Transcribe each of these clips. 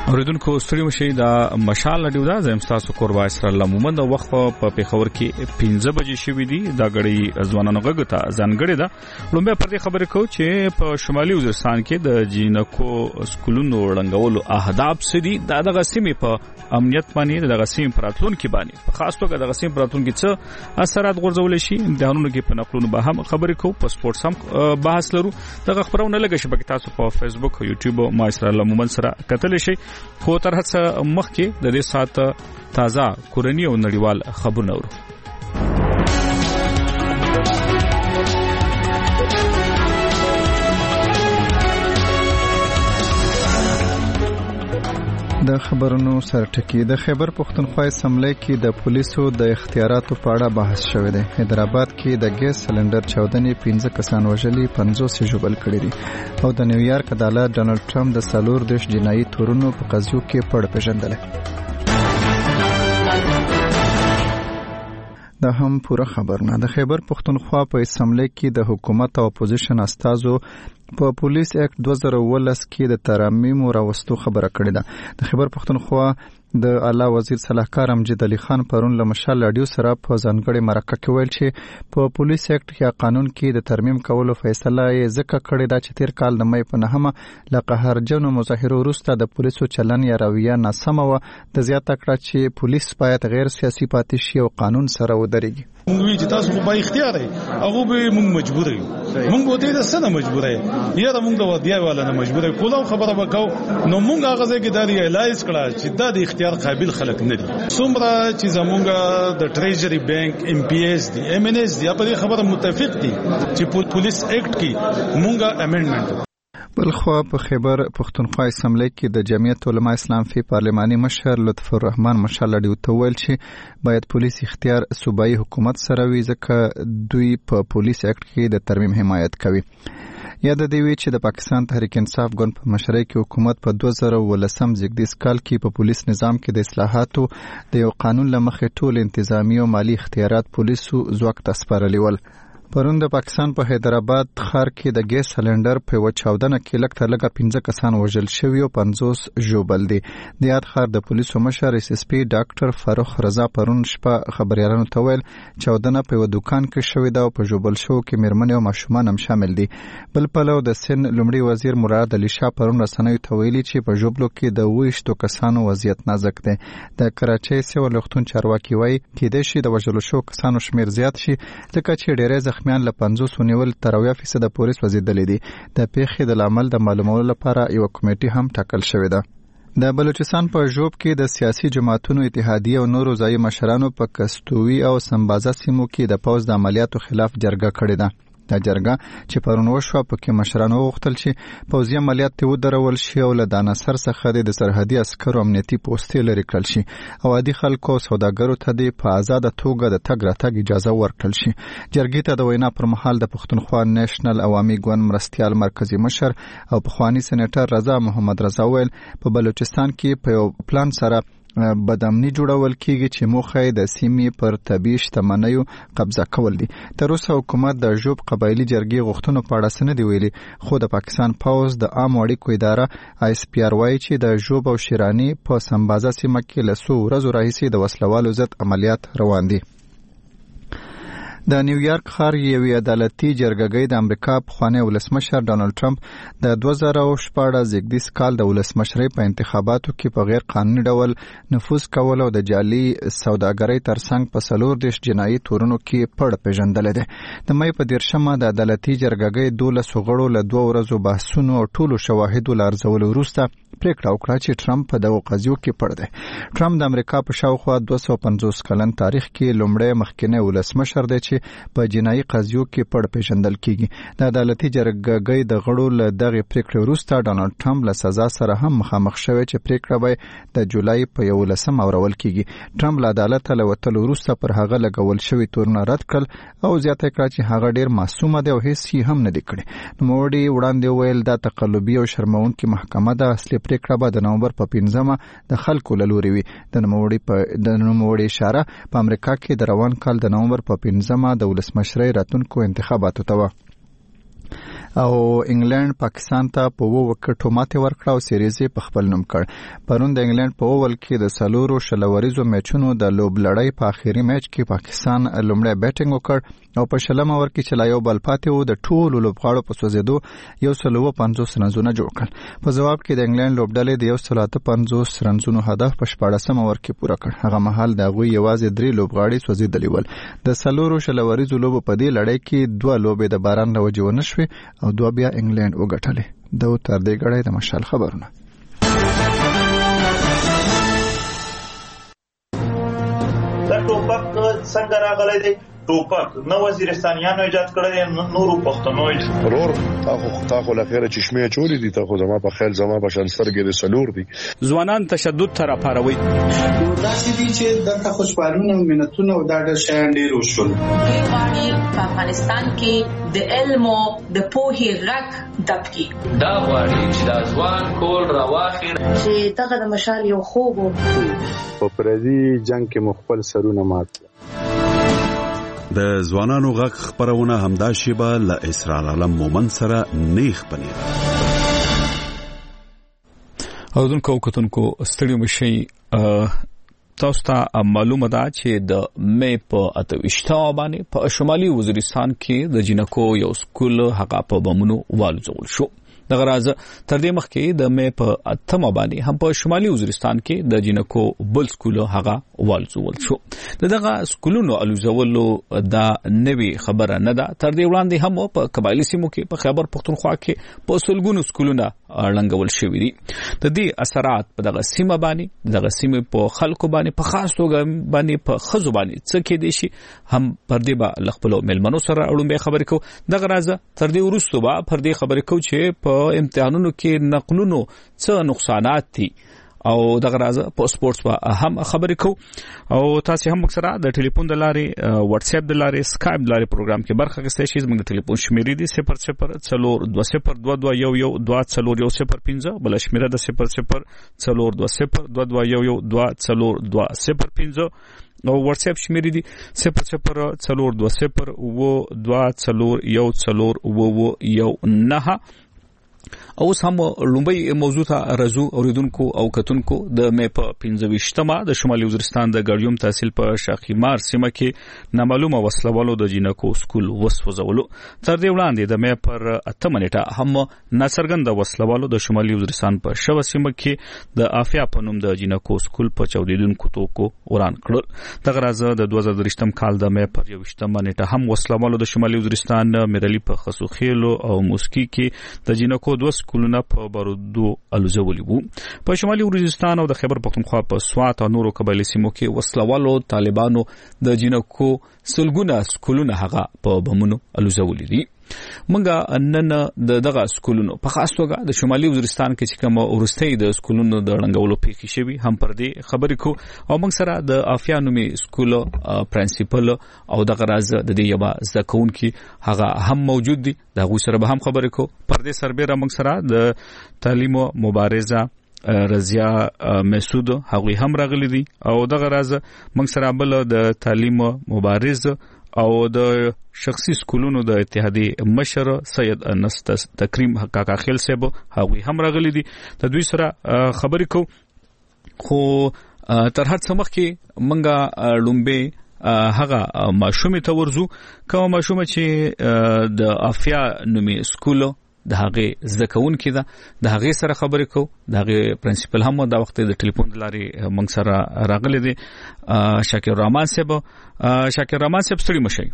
اوریدونکو ستړي مشي دا مشال لډیو دا زم تاسو قربا اسرائیل مومند وخت په پیښور کې 15 بجې شوې دي دا غړي ځوانانو غږ ته ځانګړي ده لومبه پر دې خبره کو چې په شمالي وزیرستان کې د جینکو سکولونو وړاندولو اهداف سدي دغه سیمې په امنیت باندې دغه سیمې پراتلون کې باندې په خاص توګه دغه سیمې پراتلون کې څه اثرات غورځول شي امتحانونو کې په نقلونو به هم خبرې کو په سپورتس هم بحث لرو دغه خبرونه لګی شبکې تاسو په فیسبوک او یوټیوب ما اسرائیل مومند سره کتل شي خو تر هڅه مخکې د دې ساعت تازه کورنی او نړیوال خبرونه ورو د خبرونو سرټکی د خیبر پښتونخوا اسمبلی کې د پولیسو د اختیاراتو په اړه بحث شوی دی. حیدرآباد کې د ګیس سلندر چاودنې 15 کسان وژلي 50 ژوبل کړي دي او د نیویارک عدالت ډانلډ ټرمپ د 14 جنایي تورونو په قضیو کې پړ پیژندل. دا هم پوره خبرونه. د خیبر پښتونخوا په اسمبلی کې د حکومت او اپوزیشن استازو په پولیس اکټ 2019 کې د ترامیم راوستو خبره کړې ده. د خیبر پښتونخوا د اعلی وزیر صلاحکار امجد علي خان پرون له مشال لاډیو سره په ځانګړي مرکه کې ویل چې په پولیس اکټ یا قانون کې د ترمیم کولو فیصله یې ځکه کړې ده چې تیر کال د مې په 9 له قهرجنو مظاهرو وروسته د پولیسو چلن یا رویه ناسمه و د زیاته کړه چې پولیس باید غیر سیاسي پاتې شي او قانون سره ودرېږي. موږ چې تاسو په اختیار یې هغه به موږ مجبور یو موږ به دې سره مجبور یې یا موږ د ودیا والا نه مجبور یو کوم خبره وکاو نو موږ هغه ځای کې د ریلایز کړه چې دا د اختیار قابل خلک نه دي. څومره چې زمونږ د ټریجری بانک ام پی ایس دي ام ان ایس دي په دې خبره متفق دي چې پولیس اکټ کې موږ امندمنت. بلخوا په خیبر پښتونخوا اسمبلی کې د جمعیت علما اسلام فی پارلماني مشر لطف الرحمن مشال ډیو ته ویل چې باید پولیس اختیار صوبایي حکومت سره وي ځکه دوی په پولیس اکټ کې د ترمیم حمایت کوي. یاد دی وی چې د پاکستان تحریک انصاف ګوند په مشرۍ کې حکومت په 2019 زیږدیز کال کې په پولیس نظام کې د اصلاحاتو د یو قانون لمخې ټول انتظامی او مالی اختیارات پولیسو ځواک ته سپارلي ول. پرون د پاکستان په حیدرآباد ښار کې د ګیس سلندر په یوه چاودنه کې لږ تر لږه 15 کسان وژل شوي او 50 ژوبل دي. د یاد ښار د پولیسو مشر اس اس پی ډاکټر فاروق رضا پرون شپه خبريالانو ته ویل چاودنه په یوه دوکان کې شوې ده او په ژوبل شو کې مېرمنې او ماشومان هم شامل دي. بل پلو د سن لومړي وزیر مراد علي شاه پرون رسنیو ته ویلي چې په ژوبلو کې د 20 کسانو وضعیت نازک دی. د کراچۍ سیول وختون چارواکي وایي کېدای شي د وژلو شو کسانو شمیر زیات شي ځکه چې ډېری زخمیان له 50 ونیول تر 80% پولیس وزیدلې دي. د پیښې د لامل د معلومولو لپاره یو کمیټه هم ټاکل شوې ده. د بلوچستان په ژوب کې د سیاسي جماعتونو اتحادیه او نورو ځایي مشرانو په کستوي او سمبازه سیمو کې د پوز د عملیاتو خلاف جرګه کړې ده. دا جرګه چې پرون وشوه پکې مشرانو وغوښتل چې پوځي عملیات ودرول شي او له دانسر څخه د سرحدي عسکرو امنیتي پوستې لري کړل شي او عادي خلکو او سوداګرو ته د په آزاده توګه د تګ راتګ اجازه ورکړل شي. جرګې ته د وینا پر مهال د پښتونخوا نېشنل عوامي ګوند مرستيال مرکزی مشر او پخوانی سېنیټر رضا محمد رضا ویل په بلوچستان کې په یو پلان سره بدامنی جوړول کیږي چې موخه د سیمې پر طبيعي شتمنیو قبضه کول دي. تر اوسه حکومت د ژوب قبایلی جرګې غوښتنو په اړه څه نه دی ویلي خو د پاکستان پوز د عام اړیکو اداره آی اس پی آر وايي چې د ژوب او شیرانی په سمبازه سیمه کې له 100 ورځو راهیسې د وسلوالو ضد عملیات روان دي. د نیویارک ښار یوې عدالتي جرګې د امریکا پخوانی ولسمشر ډانلډ ټرمپ د 2014 زیږدیز کال د ولسمشرۍ په انتخاباتو کې په غیر قانوني ډول نفوذ کول او د جعلي سوداګرۍ ترڅنګ په 14 جنایي تورونو کې پړ پیژندل دي. د مې په 13 د عدالتي جرګې 12 غړو له 2 ورځو بحثونو او ټولو شواهدو لارزولو وروسته پریکړه وکړه چې ټرمپ په دغه قضیو کې پړ دی. ټرمپ د امریکا په شاوخوا 250 کلن تاریخ کې لومړی مخکنی ولسمشر دی چې په جنایي قضیو کې پړ پیژندل کیږي. د عدالتي جرګې د غړو له دغه پریکړې وروسته ډانلډ ټرمپ له سزا سره هم مخامخ شوی چې پریکړه به د جولای په 11 اورول کیږي. ټرمپ له عدالت له وتلو وروسته پر هغه لګول شوی تورونه رد کړل او زیاته کړه چې هغه ډیر معصومه دی او هیڅ یې هم نه دی کړی. نوموړي وړاندې ویل دا تقلبي او شرمونکې محکمه ده. اصلي پریکړه به د نومبر په 15 د خلکو له لوري وي. د نوموړي اشاره په امریکا کې د روان کال د نومبر په 15 د ولسمشرۍ راتلونکو انتخاباتو ته و. او انګلند پاکستان ته په 2 وکټو ماته ورکړه او سیریز په خپل نوم کړ. پرون د انګلند په اول کې د سلورو شلوریزو میچونو د لوب لړۍ په اخیری میچ کې پاکستان لومړی بیټینګ وکړ او په شلم اور کې چې لا یو بل پاتې و د ټولو لوبغاړو په سوزیدو 150 رنزونه جوړ کړل. په جواب کې د انګلند لوبډلې د 150 رنزونو هدف په 14 اور کې پوره کړ. هغه مهال د غوي یوازې 3 لوبغاړي سوزیدلي ول. د سلورو شلوریزو لوب په دې لړۍ کې 2 لوبې د باران له وجې ونه شوې او 2 بیا انګلند وګټلې. د تر دې غړې د مشال خبرونه. دا ټوپک څنګه راغلی دی؟ ټوپک نو وزیرستانیانو ایجاد کړی، نورو پښتنو ضرور تاخو لخيره چشمه چوری دي. تاخو زما په خیال زما په شنسترګې د سلور دي. ځوانان تشدد تر پاروي داسې دي چې د خوشحالونه مينتونه او دا د شیان ډیر وشول. باندې په افغانستان کې د علم او د پوهې غږ دبکی دا غواړي چې د ځوان کول راواخیر چې دغه د مشال یو خوب په پردي جنگ کې مخبل سرونه مات. د ځوانانو غږ خبرونه همدا شیبه له اسرار عالم مومن سره نیخ پنیر. اودونکو کتونکو ستړي مشي تاسو ته معلومه ده چې د مې په 28 باندې په شمالي وزیرستان کې د جنکو یو سکول هغه په بمونو والوزول شو. دغه راز تر دې مخکې د مې په 8 باندې هم په شمالي وزیرستان کې د جنکو بل سکول هغه والوزول شو. دغه سکولونو الوزولو دا نوي خبره نه ده. تر دې وړاندې هم په قبایلی سیمو کې په خیبر پختونخوا کې په سلګونو سکولونه لنګول شوی دي. د دې اثرات په دغه سیمه باندې دغه سیمه په خلکو باندې په خاص توګه باندې په خزو باندې څه کې دي شي هم پر دې به لخپلو ملمنو سره اړومبه خبرې کو. دغه راز تر دې ورسته به پر دې خبرې کو چې په امتحانونو کې نقلونو څه نقصانات دي او دغه راز په سپورتس په هم خبرې کو او تاسو هم اکثره د ټلیفون د لارې واتس اپ د لارې سکایپ د لارې پروګرام کې برخه اخیستئ شئ. زموږ ټلیفون شمیرې دي 002022111005 بل شمیره د 002022111005 او واتس اپ شمیرې دي 002022111009. او هم لومبي موضوع ته رزو اوریدونکو او کتونکو د مې په 25مه د شمالي وزیرستان د ګړیوم تحصیل په شاخیمار سیمه کې نامعلومه وسلوالو د جنکو سکول وسوځولو. تر دې وړاندې د مې پر 8 منټه هم ناڅرګند وسلوالو د شمالي وزیرستان په شو سیمه کې د افیا په نوم د جنکو سکول په چودیدونکو توکو وران کړل. دغه راز د 2023م کال د مې پر 21 منټه هم وسلوالو د شمالي وزیرستان میرلی په خسوخیلو او موسکی کې د جنکو 2 سکولونه په بارودو الوزولي وو. په شمالي وزیرستان او د خیبر پختونخوا په سوات او نورو قبایلی سیمو کې وسلوالو طالبانو د جنکو سلګونه سکولونه هغه په بمونو الوزولي دي. منګه نن دغه سکولونو په خاص توګه د شمالي وزیرستان کې چې کوم ورستۍ د سکولونو د ړنګولو پیښې شوي هم پر دې خبرې کو او موږ سره د افیانومي سکول پرنسپل او دغه راز د دې یو ځکهونکي هغه هم موجود دي. دغه سره به هم خبرې کو. پر دې سربېره موږ سره د تعلیم مبارزه رضیا مسعود هغه هم راغلي دي او دغه راز موږ سره بل د تعلیم مبارزه او د شخصي سکولونو د اتحادیې مشر سید انس تکریم کاکا خیل صاحب هغه هم راغلي دي. د دوی سره خبرې کو. خو تر هر څه مخکې منګه لومبه هغه ماشومه ته ورزو کوم ماشومه چې د افیا نومي سکول د هغه زکون کې ده د هغه سره خبرې کو. د هغه پرنسپل هم د وخت د ټلیفون د لارې موږ سره راغلي دي. شاکر رحمان صاحب ستړي مشي.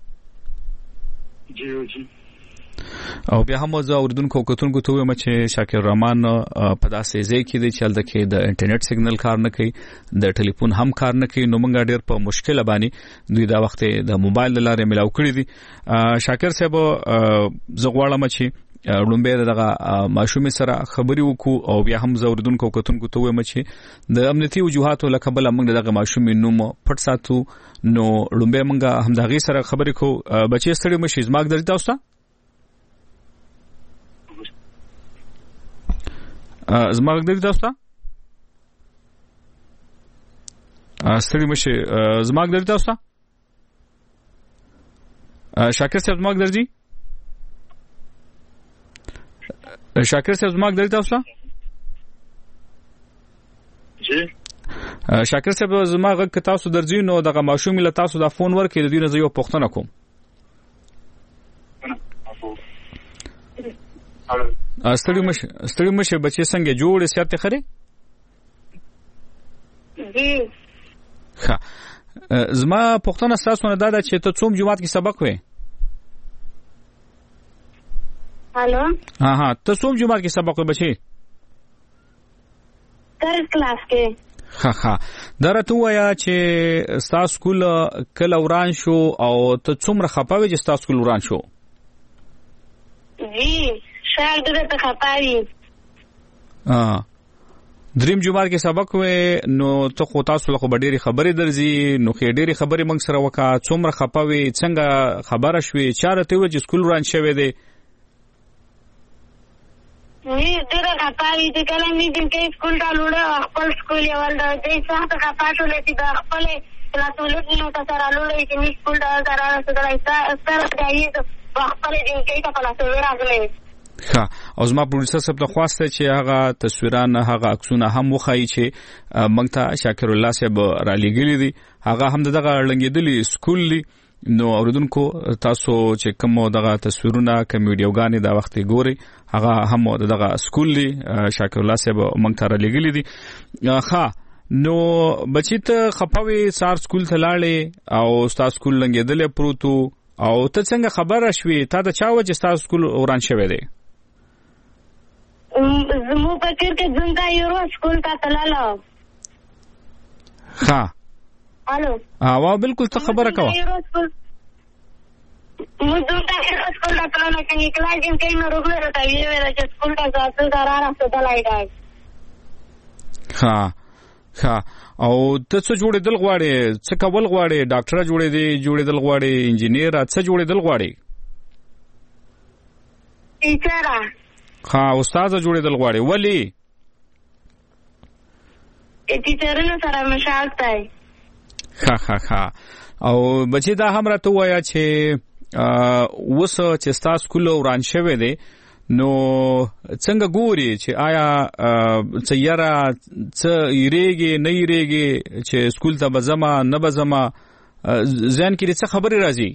جی او بیا هم زه اوریدونکو کتونکو ته وایم چې شاکر رحمان په داسې ځای کې دی چې هلته کې د انټرنیټ سیګنل کار نه کوي، د ټلیفون هم کار نه کوي. نو موږ ډېر په مشکل باندې دوی دا وخت د موبایل لارې ملاو کړی دي. شاکر صاحب زه غواړم چې لومبه دغه ماشومه سره خبري وکړو او بیا هم زوردونکو کتونکو ته وایم چې د امنیتي وجوهاتو لکه بل موږ دغه ماشومه نوم پټ ساتو. نو لومبه موږ هم دغه سره خبري کو. بچي ستړي مشي زماګ درته تاسو زماګ درته تاسو ستړي مشي زماګ درته تاسو شاکر صاحب زماګ درځي شاکر صاحب زما غږ تاسو جی شاکر صاحب زما غږ تاسو درځي نو دغه ماشوم له تاسو د فون ورکې د دې نه یو پوښتنه کوم ستړي مشه بچي څنګه جوړ سیاست خري جی ها زما پوښتنه تاسو نه ده چې ته څوم جماعت کې سبق وې هالو ها ته څوم جماعت کې سبق وې بچي تر کلاس کې ها درته وایا چې تاسو سکول کله وران شو او ته څومره خپاوي چې تاسو سکول وران شو جی شاید ته خپاوي دریم جمعه کې سبق وې نو ته خو تاسو له ډېری خبرې درځي نو خې ډېری خبرې موږ سره وکا څومره خپاوي څنګه خبره شوې چاره ته و چې سکول وران شوی دی وی ډېر خپاوي چې کله مې د سکول ته لوړ خپل سکول یې ولدا دې څه ته خپاټو لته د خپل کلاسولت نو ته سره لوړ چې مې سکول ته سره سره راځي خپل دې کې ته کلاسول راغلي ها او زما پروډوسر صاحب ته خواسته چې هغه تصویران هغه عکسونه هم وخایي چې موږ ته شاکر الله صاحب را لګیلي دي هغه هم دغه لنګېدلی سکول دی نو اوریدونکو تاسو چې کوم دغه تصویرونه کوم ویډیوګانې دا وخت ګوري هغه هم دغه سکول دی شاکر الله صاحب موږ ته را لګیلي دي ها نو بچی ته خپاوي سار سکول ته لاړې او ستا سکول لنګېدلې پروتو او ته څنګه خبره شوې تا ته چا و چې ستا سکول وران شوی دی زمو فکر کې څنګه یو سکول ته تلاله ها الو وا بالکل ته خبره کوه مو څنګه یو سکول ته تلاله چې کلاس کې نو روغله راځي ویل چې سکول ته ځاتل دارانه ستلای دی ها او ته څه جوړېدل غواړې څه کول غواړې ډاکټر جوړېدل غواړې انجینیر څه جوړېدل غواړې ټیچر استاد جوړېدل غواړي ولی ټیچرونو سره مشال تای ها او بچی دا هم راته وایا چې وسه چې تاسو سکول وران شوی دی نو څنګه ګوري چې آیا څه یاره څه یریږي نه یریږي چې سکول ته بزما نه بزما ځان کې څه خبرې راځي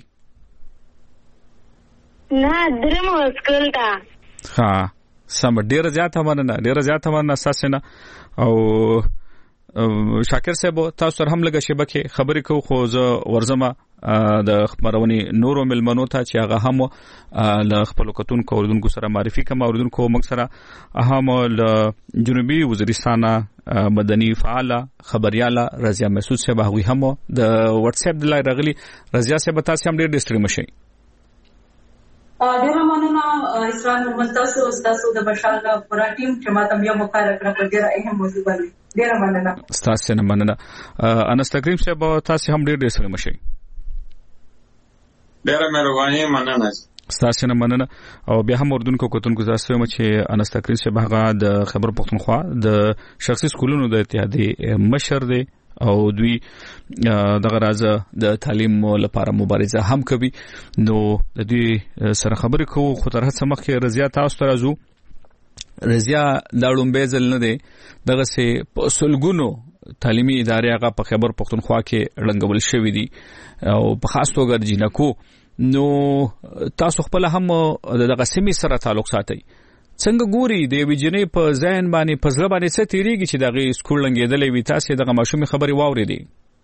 نه درمو سکول ته ها سم ډیر زیات مننه اساس نه او شاکر صاحب تاسو سره هم لګه شبکه خبرې کو خو زه ورزمه د خبرونی نورو ملمنو ته چې هغه هم ل خپل کتونکو اوردونکو سره معرفي کوم اوردونکو موږ سره هم ل جنوبي وزیرستان مدني فعال خبرياله رضیا مسعود صاحب هغه هم د واتس اپ د لای رغلی رضیا صاحب تاسو هم ډیر ډیسټری مشي ډیره مننه اسلام مستاسو استادو د بشاله پورا ټیم چې ماته بیا مقرره کړ په ډیره اهم موضوع باندې ډیره مننه تاسو نه مننه انس تکریم صاحب تاسو هم ډیر ډیسټری مشي ډیره مهرباني مننه تاسو نه مننه او بیا هم اردوونکو کوتونکو تاسو هم چې انس تکریم صاحب هغه د خبر پښتونخوا د شخصي سکولونو د اتحادیې مشر دی او دوی دغه راځه د تعلیم لپاره مبارزه هم کوي نو د دې سره خبرې کوو خو تر هڅه مخکې رضیا تاسو ته راځو رضیا لاړم بیزل نه دی دغه سه سلګونو تعلیمي ادارې هغه په خبر پښتونخوا کې رنګول شوې دي او په خاص توګه جنکو نو تاسو خپل هم دغه سیمې سره تعلق ساتي څنګه ګوري د ویجنې په ذهن باندې په ځل باندې څه تیریږي چې دغه سکول لنګېدلې وي تاسو دغه ماشومې خبري واورېدي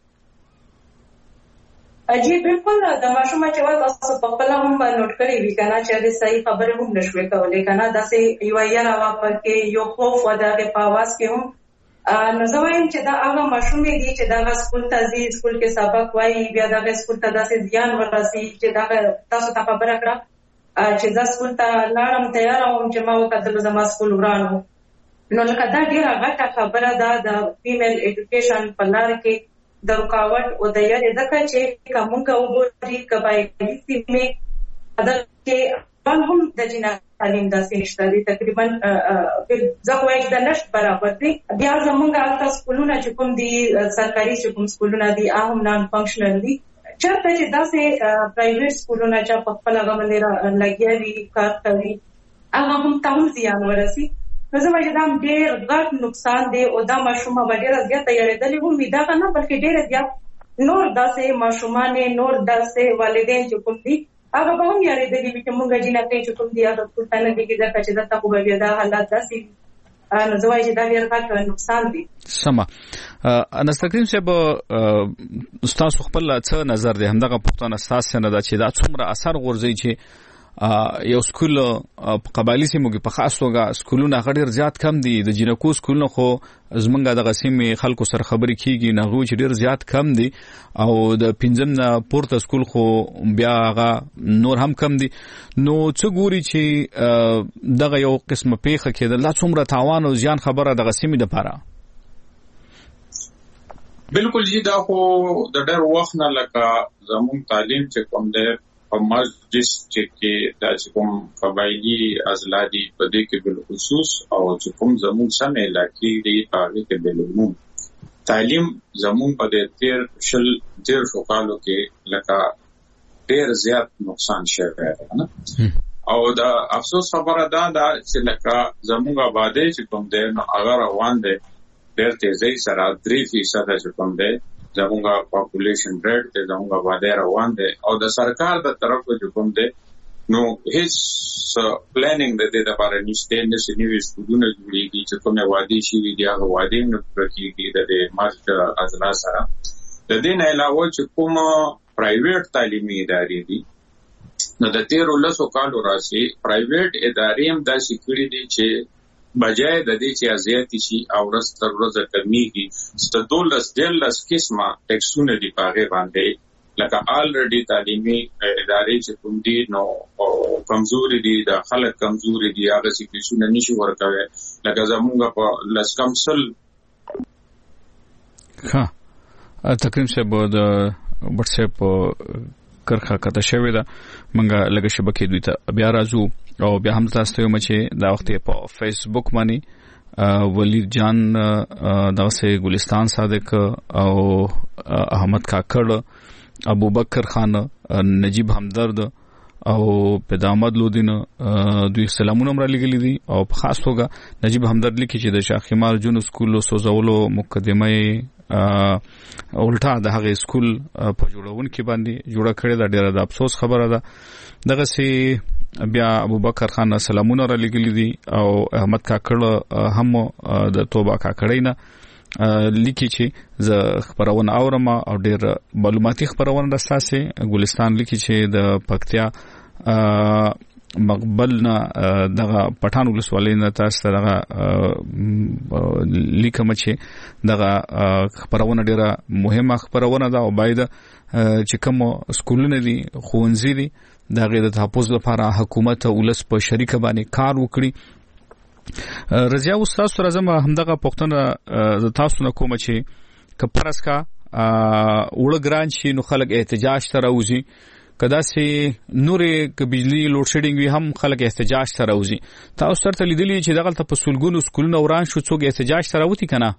اجي بالکل د ماشومه چې تاسو په خپل هم نوٹ کړی وی کنه چې د صحیح خبره هم نشوي کولای کنه داسې یو یاره واپر کې یو خوف وداغه په आवाज کې هم نو زوایم چې دا هغه ماشومې دي چې دا سکول ته ځي سکول کې سبق وایي بیا دا سکول ته داسې ځان ورسي چې دا تاسو ته خبره کړه چې دا سکول ته لاړم تیار وم چې ما وکړل زما سکول ورانو نو لکه دا ډیره غټه خبره ده د فیمیل ایډوکیشن په لار کې د رکاوټ او د یاري ځکه چې کومه وګوري کبای سیمه دا چې هم د جنا تعلیم داسې نشته دي تقریبا ځکه وايي د نش برابر دي بیا زمونږ تاسو سکولونه چې کوم دي سرکاري چې کوم سکولونه دي هم نان فنکشنل دي چرته چې داسې پرایویټ سکولونه چې په خپل غو باندې لګیاوي کار کوي هغه هم تاهم زیان ورسي. نو زه وایم دا ډېر غټ نقصان دی او دا ماشومه به ډېره زیاته یېرېدلې وي دغه نه بلکې ډېره زیات نور داسې ماشومان نور داسې والدین چې کوم دي هغه به هم یېرېدلي وي چې موږ جینکۍ چې کوم دي هغه سکول ته نه کېږي ځکه چې دلته خو به بیا دا حالات داسې وي. نو زه وایم چې دا ډېر غټ نقصان دی. سمه انستا کریم صاحب ستاسو خپل څه نظر دی همدغه پوښتنه ستاسو نه ده چې دا څومره اثر غورځي چې یو سکول په قبایلی سیمو کې په خاص توګه سکولونه غډیر زیات کم دي د جنکو سکولونه خو زمونږ د غسیمې خلکو سره خبرې کیږي نه غو چې ډیر زیات کم دي او د پنځم نه پورته سکول خو بیا هغه نور هم کم دي. نو څه ګوري چې دغه یو قسمه پیخه کېدل لا څومره تاوان او زیان خبره د غسیمې لپاره؟ بالکل جی دا خو د ډېر وخت نه لکه زموږ تعلیم چې کوم دی په مجلس کې دا چې کوم قبایلی ازلادي په دې کې بل خصوص او چې کوم زموږ سم علاقې دی هغه کې بل عموم تعلیم زموږ په دې تیر شو کالو کې لکه ډېر زیات نقصان شوی نه او دا افسوس خبره ده چې لکه زموږ آبادی چې کوم دی نو هغه روان دی ډېر تیزی سره 3% چې کوم دی زمونږه پاپولیشن ریټ ته زمونږه آبادی روان دی او د سرکار د طرف څخه کوم دی نو هیڅ پلانینګ د دې لپاره نشته نه سنوي سکولونه جوړیږي چې کومه وادي شي دی هغه وادي نه پرکېږي د مارچ اجرا سره. د دې نه علاوه چې کوم پرایویټ تعلیمي ادارې دي نو د 13 کالو راشي پرایویټ ادارې هم داسې کړې دي چې بجای د دې چې ازیاتی شي او ورځ تر ورځې کمیږي ستدولس قسمه ټیکسونه دی پاغه باندې لکه آلریډي تعلیمي ادارې چې کوم دي نو کمزوري دي د خلک کمزوري دي هغه سیکریشن نشي ورکوي لکه زمونږ په لسکمسل ها تقریبا شه بود واتس اپ کرخه کته شوی دا منګه لګه شبکې دوی ته بیا راځو او بیا هم تاسو ته مچې دا وخت په فیسبوک باندې ولید جان دغه ګلستان صادق او احمد کاکړ ابوبکر خان نجیب همدرد او پیدامد لودین دوی سلامونه مر لګلې دي او په خاص توګه نجیب همدرد لیکي چې د شاخمال جون سکول سوزولو مقدمه الټا د هغه سکول په جوړون کې باندې جوړه کړې دا ډیره د افسوس خبره ده. دغه سي بیا ابوبکر خان سلامونه را لګلې دي او احمد کاکړ هم د توبه کاکړینا لیکي چې ز خبرونه اورم او ډیر معلوماتي خبرونه راستاسه ګلستان لیکي چې د پکتیا مقبلنا دغه پټان ولسوالۍ نه تاسو دغه لیکم چې دغه خبرونه ډیره مهمه خبرونه ده او باید چې کوم سکولونه دي خوونځي دي دغه د تحفظ لپاره حکومت او ولس په شریکه باندې کار وکړي. رضیا استاد سره زما همدغه پښتنه تاسو نه کوم چې کپرس کا وړګران شي نو خلک احتجاج ته راوځي کدا سي نورې ک بجلی لوډ شیډینګ وی هم خلک احتجاج ته راوځي. تاسو سره لیدلی چې دغه په سولګونو سکولونو وران شو څوک احتجاج ته راوتی کنه؟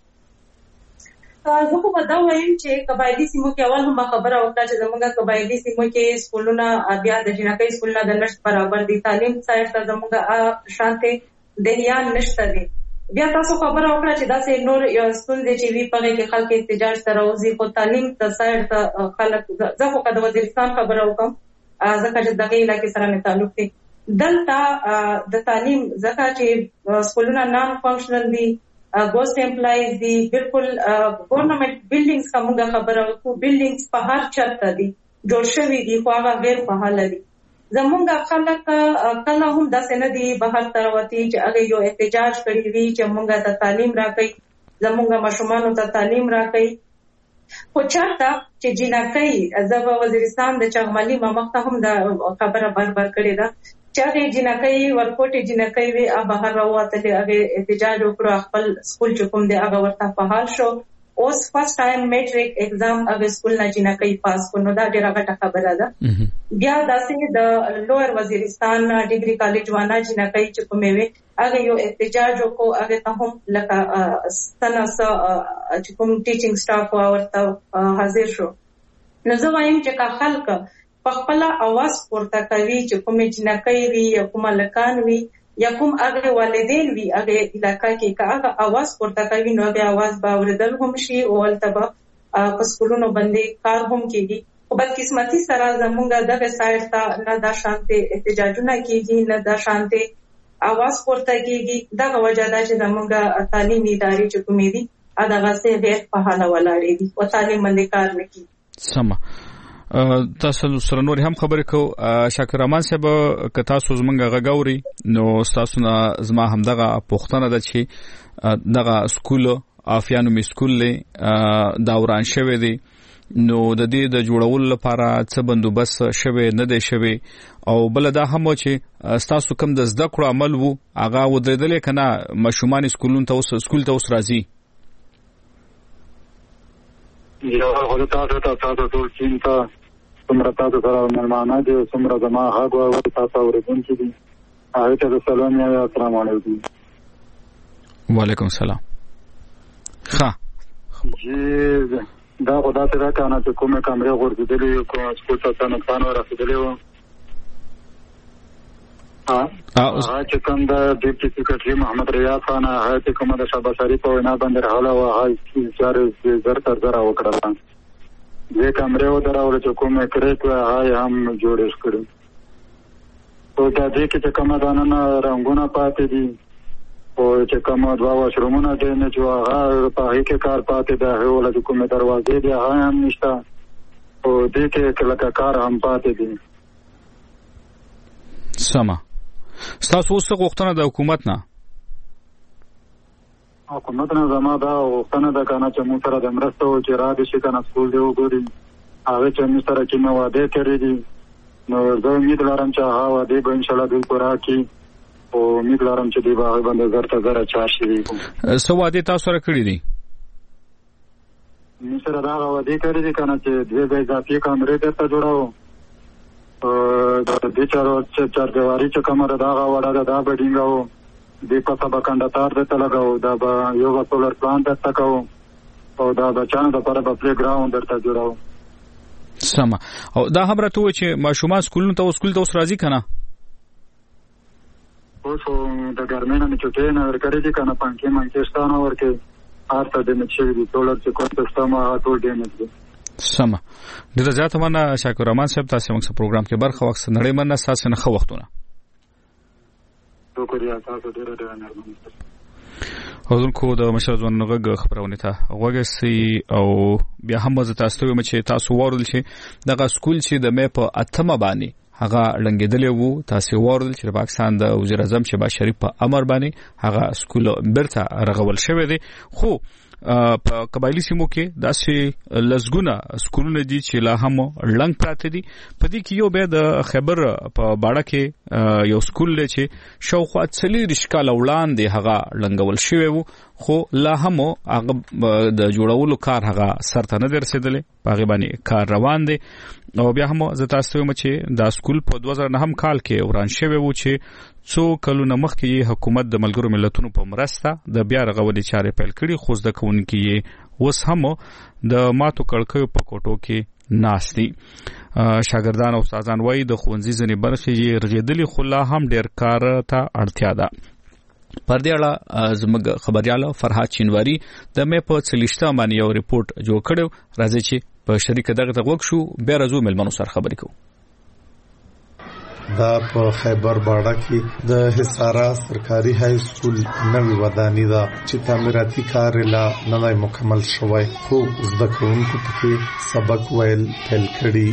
زه خو دا وایم چې قبایلی سیمو کې اول هم خبره وکړه چې زموږ قبایلی سیمو کې سکولونه بیا د جنکۍ سکولونه د نشټ برابر دي تعلیم سایت ته زموږ شانته دنیا نشته دي. بیا تاسو خبره وکړه چې دا سه نور یو ستونزې چې وی په کې خلک احتجاج ته راوځي خو تعلیم ته سایت ته خلک زه خو د وزیرستان خبره وکم ځکه چې دغه علاقې سره نه تعلق دي دلته د تعلیم ځکه چې سکولونه نان فنکشنل دي ګوست امپلایز دي بالکل ګورنمنت بلډینګز کومه خبره وکړو بلډینګز په هر چرته دي جوړ شوی دي خو هغه غیر فعال دي. زمونږ خلک کله هم داسې نه دي بهر تروتی چې هغه یو احتجاج کړی وي چې مونږ ته تعلیم راکړي زمونږ ماشومانو ته تعلیم راکړي خو چرته چې جنکۍ زو وزیرستان د چغمالي مامخته هم دا خبره بار کړې ده چې هغه جنکۍ ورکوټي جنکۍ وي بهر راوته هغه احتجاج وکړو خپل سکول چې کوم دی هغه ورته فعال شو اوس فرست ټایم میټریک ایگزام هغه سکول نه جنکۍ پاس کړو دا ډیره غټه خبره ده. بیا داسې د لوړ وزیرستان ډیګري کالج وانا جنکۍ چې کومې وي هغه یو احتجاج وکړو هغه ته هم لکه ستنس چې کوم ټیچینګ سټاف ورته حاضر شو. نو زه وایم چې کا خلک خپل اواز پورته کوي چې کوم جنکۍ وي یا کوم لکان وي یا کوم هغه والدین وي هغه علاقې کې هغه اواز پورته کوي نو هغه اواز به اوریدل هم شي او البته په سکولونو باندې کار هم کیږي. خو بدقسمتي سره زمونږ دغه سایډ ته نه دا شانته احتجاجونه کیږي نه دا شانته اواز پورته کیږي. دغه وجه دا چې زمونږ تعلیمي ادارې چې کومې دي هغه څه غیر فعال ولاړې دي او تعلیم باندې کار نه کوي. سم تاسو سره نور هم خبرې کو شاکر رحمان صاحب که تاسو زمونږ غاوري نو تاسو نه زما هم دغه پوښتنه ده چې دغه سکول افیانو می سکول له دوران شوه دي نو د دې د جوړولو لپاره څه بندوبست شوه نه دی شوه او بل دا هم چې تاسو کوم د زده کړو عمل وو هغه ودرېدل کنه مشومان سکول ته اوس راځي یا هغه تاسو ټول چینتا څومره تاسو سره ملمانه دي څومره زما هغه تاسو ورغون چې دي هغه ته سلام یا السلام علیکم. وعلیکم السلام. ها جی دا خدا ته راکنه چې کومه کمرې ورغېدلې کوم سکول ته نقصان ورسېدلی و چې کوم د ډیپټي سکریټري محمد ریاض خان هغه چې کومه د شهباز شریف په وینا باندې راغله وه هغه چارې زر تر زره وکړله دې کمرې ودرول چې کومه کریک وه هغه هم جوړې کړي او دا دې کې چې کومه دننه رنګونه پاتې دي او چې کومه دوه واشرومونه ډیمیج وه هغه په هغې کې کار پاتې ده هغې وله چې کومې دروازې دي هغه هم نشته او دې کې لکه کار هم پاتې دي. سمه ستاسو اوس غوښتنه د حکومت نه زما دا غوښتنه ده که نه چې موږ سره د مرسته و چې را دې شي که نه سکول دې وګوري هغې چې موږ سره کومې وعدې کړې دي نو زه امید لرم چې هغه وعدې به انشاءالله دوی پوره کړي او امید لرم چې دوی به هغې باندې زر ته زره چار شوي څه وعدې تاسو سره کړي دي؟ موږ سره دا هغه وعدې کړې دي که نه چې 2 اضافي کمرې درته جوړوو د دې چاردیواري چې کومه ده د هغه وړه ده دا به ډینګوو دې پسه به کنډه تار درته لګوو دا به یو به سولر پلانټ درته کوو او دا بچیانو دپاره به پلې ګراونډ درته جوړوو. سمه او دا هم راته ووایه چې ماشومان سکول ته اوس راځي که نه؟ اوس د ګرمۍ نه مې چوټۍ نه ورکړې دي که نه پنکې منکې شته نه ورکې هر څه ډیمیج شوي دي سولر چې کوم سیسټم هغه ټول ډیمیج دي. سمه ډیره زیاته مننه شاکر رحمان صاحب تاسو موږ په پروګرام کې برخه واخیسته نړۍ مننه تاسو نه ښه وختونه شکریہ تاسو ډیره مهرباني حضورکو د مشر ځوانانو غږ خبرونه ته وګورئ او بیا هم زه تاسو ته وایم چې تاسو ورول شي دغه سکول چې د مې په 8 باندې هغه لنګیدلی وو تاسو ورول چې پاکستان د وزیر اعظم شهباز شریف په امر باندې هغه سکول برته رغول شوی دی خو په قبایلی سیمو کې داسې لزګونه سکولونه دي چې لا هم لنګ پراته دي په دې کې یو به د خبر په باړه کې یو سکول دی چې شاوخوا 40 کال وړاندې هغه لنګول شوی وو خو لا هم هغه د جوړولو کار هغه سرته نه رسیدلی په هغه باندې کار روان دی او بیا هم زه تاسو ته وایم چې دا سکول په 2009 کال کې وران شوی وو چې څو کلونه مخکې حکومت د ملګرو ملتونو په مرسته د بیا رغولې چارې پیل کړې خو زده کوونکي اوس هم د ماتو کړکیو په کوټو کې ناست دي. شاګردان او استادان وایي د ښوونځي ځینې برخې یې رغېدلې خو لا هم ډېر کار ته اړتیا ده. پر دې اړه زموږ خبريال فرهاد چینواری د مې په 40 باندې یو ریپورت جوړ کړو راځي چې په شریک دغه وګ شو به راځو ملمنو سره خبرې کوو. دا په خیبر باړه کې د حصارا سرکاري های سکول نوې ودانۍ ده چې تعمیراتي کار لا نه مکمل شوی خو زده کوونکو پکې سبق ویل پیل کړي.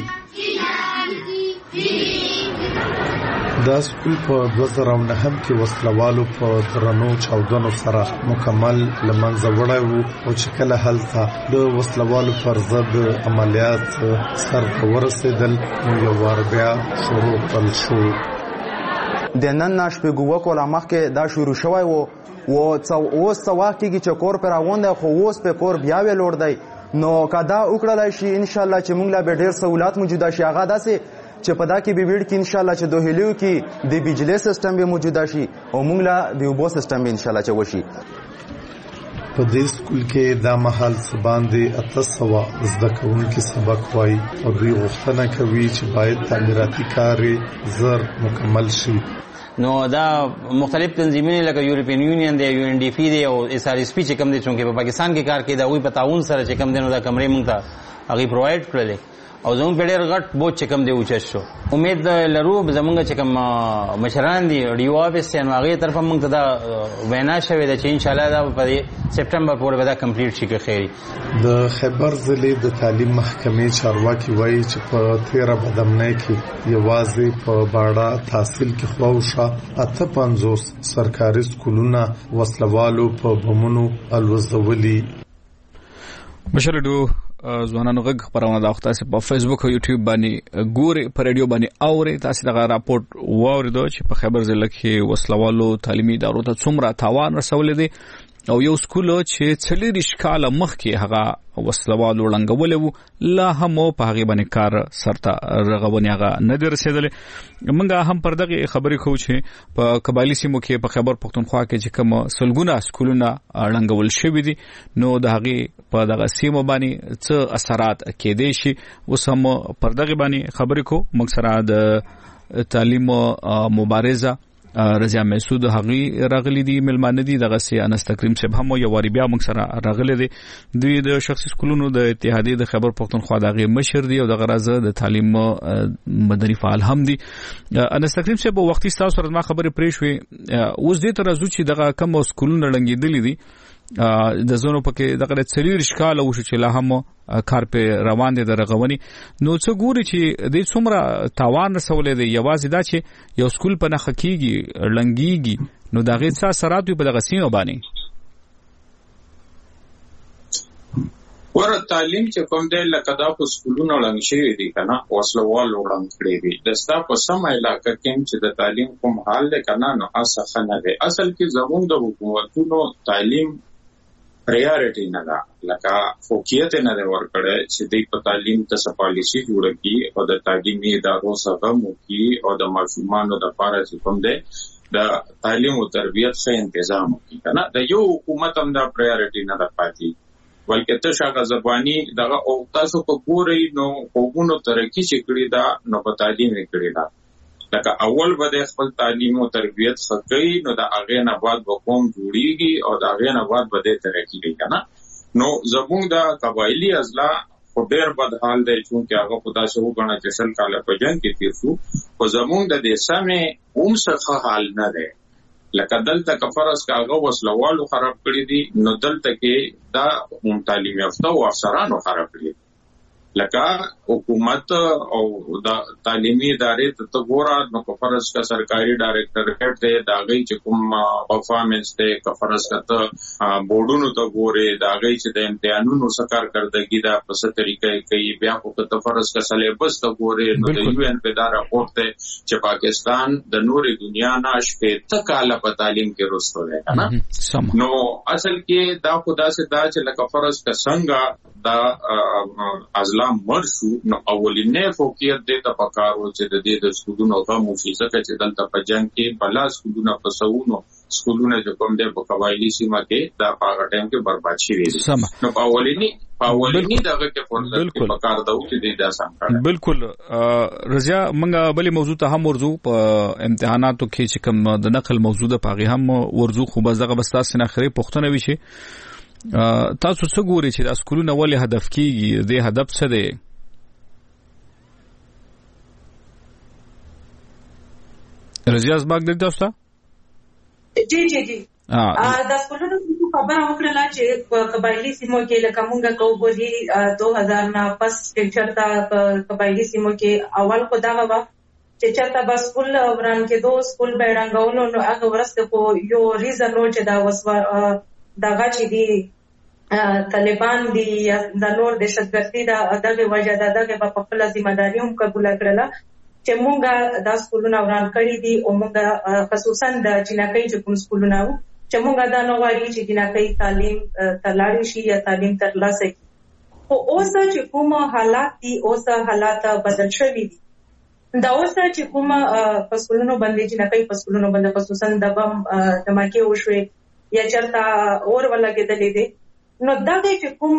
دا سکول په 2009 کې وسلوالو په درنو چاودنو سره مکمل لمنځه وړی وو او چې کله هلته د وسلوالو پر ضد عملیات سرته ورسېدل نو یو وار بیا شروع کړل شو. د نن شپږ وکوله مخکې دا شروع شوی وو او اوس څه وخت کېږي چې کور پرې روان دی خو اوس په کور بیا ویلوړ دی نو که دا وکړلی شي انشاءالله چې موږ لا به ډېر سهولات موجوده شي هغه داسې چې په دا کې به ویډ کې انشاءالله چې دوهلیو کې د بجلی سیستم به موجوده شي او موږ لا د اوبو سیستم به انشاءالله چې وشي. په دې سکول کې دا مهال باندې 800 زده کوونکي سبق وایي او دوی غوښتنه کوي چې باید تعمیراتي کار زر مکمل شي. نو دا مختلف تنظیمونه لکه یورپین یونین دی، یو ان ډی پی دی او اس ار اس پی چې کوم دي چې په پاکستان کې کار کوي دا وی په تعاون سره چې کوم دي نو دا کمرې مونږ ته هغه پرووایډ کړل او زموږ په ډېر غټ بوج چې کوم دی اوچت شو. امید لرو زموږ چې کوم مشران دي ډیو افیس ته هغه طرف مونږ ته دا وینا شوې ده چې ان شاء الله دا په سپټمبر پورې به دا کمپلیټ شي که خیر. د خیبر ضلع د تعلیم محکمې چارواکي وایي چې په 13 بدامنۍ کې یوازې په باړه تحصیل کې خواوشا 58 سرکاري سکولونه وسلوالو په بمونو الوزولي. بشردو ځوانانو غږ خبرونه دا وخت په فیسبوک او یوټیوب باندې ګوري، په رادیو باندې اوري. تاسو دغه راپورټ واوریدو چې په خیبر ضلع کې وسلوالو تعلیمي ادارو ته څومره تاوان رسولې دي او یو سکول چې 40 کاله مخکې هغه وسلوالو ړنګولې وو لا هم په هغه باندې کار سرته رغونې هغه نه دی رسېدلې. موږ هم پر دغه خبرې کوو چې په قبایلی سیمو کې په خیبر پښتونخوا کې چې کوم سلګونه سکولونه ړنګول شوي دي نو د هغه په دغه سیمو باندې څه اثرات کېدای شي. اوس هم پر دغه باندې خبرې کوو. موږ سره د تعلیم مبارزه رضا مسعود هغي راغلي دي، ملمانه دي دغه سي انس تکریم صاحب هم یو واری بیا موږ سره راغلي دي. دوی د شخصي سکولونو د اتحادیه د خیبر پښتونخوا دغه مشر دي او دغه راز د تعلیم مدني فعال هم دي. انس تکریم صاحب وختي تاسو سره ما خبرې پرې شوې اوس دې تر ازو چې دغه کم سکولونه لنګېدلې دي د زونو پکې دغه 40 کاله وشو چې لا هم کار په روان دي د رغونی. نو څه ګوري چې د څومره تاوان رسولې دی یوازې دا چې یو سکول په نخ کېږي لنګيږي نو دغه څه اثرات په دغه سینو باندې ور تعلیم چې کوم دی لکه دا په سکولونو لنګ شوی دي کنه وسلوال وړاندې کړی دي د ستا په سم علاقه کې چې د تعلیم کوم حال دی کنه نو اساسه نه دی. اصل کې زموږ د حکومتونو تعلیم پریارټی نه ده لکه فوقیت نه ده ورکړه چې د په تعلیم ته پالیسی جوړه کی او د تعلیمي ادارو سره مو کی او د معلوماتو د لپاره چې کوم ده د تعلیم او تربیت ښه تنظیم کی کنه د یو حکومت هم د پریارټی نه ده پاتې بلکې ته شاګه زبانی دغه او تاسو په ګوري نو کومو ترقی چې کړی دا نو په تعلیم کړی دا لکه اول به خپل تعلیم او تربیت سکی نو د اغه نه بعد به قوم جوړیږي او د اغه نه بعد به ترقی کوي کنه. نو زموږ د قبایلی ازلا په ډېر بد حال دی چې هغه خدا شو غواړي چې سل کاله په جنگ کې تیر شو او زموږ د دې سمې څه حال نه دی لکه دلته کفرس کاغه وسلوالو خراب کړی دي نو دلته کې دا تعلیم یافته او افسرانو خراب کړی لکه حکومت او د تعلیمي ادارې ته ګورا نو کفرس کا سرکاري ډایریکټریټ دی دا غي چې کوم پرفارمنس دی کفرس کته بورډونو ته ګوري دا غي چې د امتحانونو سکار کړدګي دا په څه طریقې کوي بیا خو ته فرض کا سلیبس ته ګوري نو د یو ان په دا راپورټ ته چې پاکستان د نوري دنیا نه شپه ته کاله په تعلیم کې رسو دی کنه. نو اصل کې دا خدا سے دا چې لکه فرض کا څنګه دا ازلا مرشو نو اولینه فوقیت دې ته پکارو چې د دې د سکولونو غو موفیزه چې دلته په جنگ کې بلا سکولونه په سوونو سکولونه چې کوم دې په قبایلی سیمه کې دا په ټایم کې برباد شي وي نو اولینی دغه کې فرصت کې پکار دا چې دې دا سم کړه. بالکل رضا منګه بلې موضوع ته هم ورزو په امتحاناتو کې چې کوم د نقل موضوع ده پاغي هم ورزو خو بس دغه بس تاسو نه خري پښتنه وي شي تاسو څه ګوري چې د سکولونو ولې هدف کیږي د هدف څه دی؟ رضا زباق د تاسو جی د سکولونو خبره وکړه چې په قبایلی سیمو کې لکه مونږه کوو 2000 نه پس چرته قبایلی سیمو کې اول خو دا و چې چرته بس سکول وران کې دو سکول بیرنګونو نو هغه ورسته کو یو ریزن نو چې دا وسو دغه چې دی طالبان دی یا د نور دهشتګردي دغه وجه دغه په خپل ذمہ داری هم قبول کړله چې مونږه د سکولونو وران کړی دي او مونږه خصوصا د جنکۍ چې کوم سکولونه وو چې مونږه دا نو غواړي چې جنکۍ تعلیم ترلاسه شي یا تعلیم ترلاسه کړي خو اوس چې کوم حالات دي اوس حالات بدل شوي دي دا اوس چې کوم په سکولونو باندې جنکۍ په سکولونو باندې خصوصا د بم دماکي وشوي یا چرته اور ولګېدلې دي. نو دا چې کوم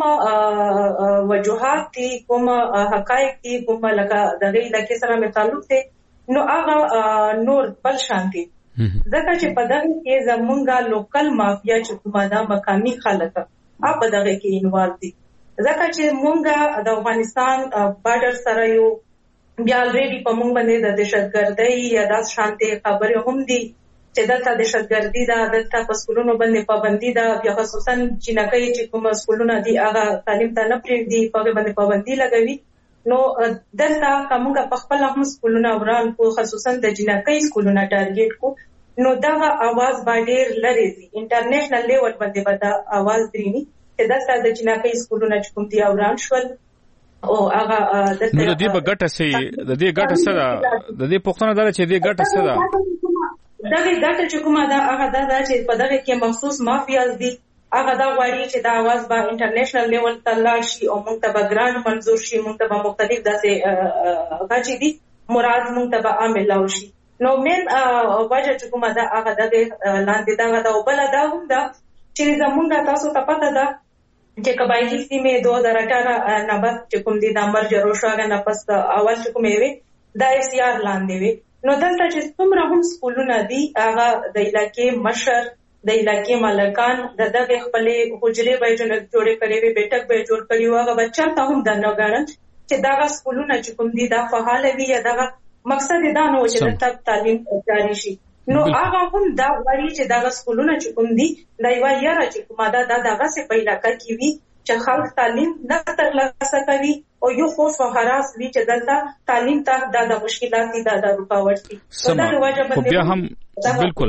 وجوهات دي، کوم حقایق دي، کوم لکه دغه علاقې سره مې تعلق دي، نو هغه نور بل شان دي. ځکه چې په دغه کې زمونږ لوکل مافیا چې کومه دا مقامي خلک په دغه کې انوالو دي. ځکه چې مونږ د افغانستان بارډر سره یو بیا الریډي په مونږ باندې د دهشتګردۍ یا داس شانتي خبرې هم دي چې دلته دهشتګردي ده، دلته په سکولونو باندې پابندي ده، بیا خصوصا جنکۍ چې کوم سکولونه دي هغه تعلیم ته نه پرېږدي، په هغې باندې پابندي لګوي. نو دلته که موږ په خپله هم سکولونه وران کړو، خصوصا د جنکۍ سکولونه ټارګېټ کړو، نو دغه اواز به ډېر لرې ځي. انټرنیشنل لیول باندې به دا اواز درېني چې دلته د جنکۍ سکولونه چې کوم دي وران شول او هغه دلته نو د دې به ګټه سي، د دې ګټه څه ده؟ د دې پوښتنه دا چې دې ګټه څه ده؟ دغه ګټه چې کومه ده هغه دا چې په دغه کې مخصوص مافیاز دي، هغه دا غواړي چې دا اواز به انټرنیشنل لیول ته لاړ شي او موږ ته به ګرانټ منظور شي، موږ ته به مختلف داسې غچې دي مراد موږ ته به عام لاړ شي. نو مین وجه چې کومه ده هغه دغه لاندې دغه ده. او بله دا هم ده چې زمونږ تاسو ته پته ده چې قبایلي سیمې 2018 نه بس چې کوم دي د مرجر روشاګه نه پس اول چې کومې وي دا FCR لاندې وي. نو دلته چې څومره هم سکولونه دي هغه د علاقې مشر، د علاقې مالکان د دغه خپلې حجرې به جوړې کړې وي، بیټک به جوړ کړي وي، هغه به چېرته هم دا نه ګڼل چې دغه سکولونه چې کوم دي دا فعاله وي یا دغه مقصد دا نه و چې دلته تعلیم جاري شي. نو هغه هم دا غواړي چې دغه سکولونه چې کوم دي دا یوه یاره چې کومه ده دا دغسې په علاقه کې وي چې خلک تعلیم نه ترلاسه کوي او یو خوف او هراس وي چې دلته تعلیم ته دا د مشکلات دي، دا د رکاوټ دي. خو بیا هم بالکل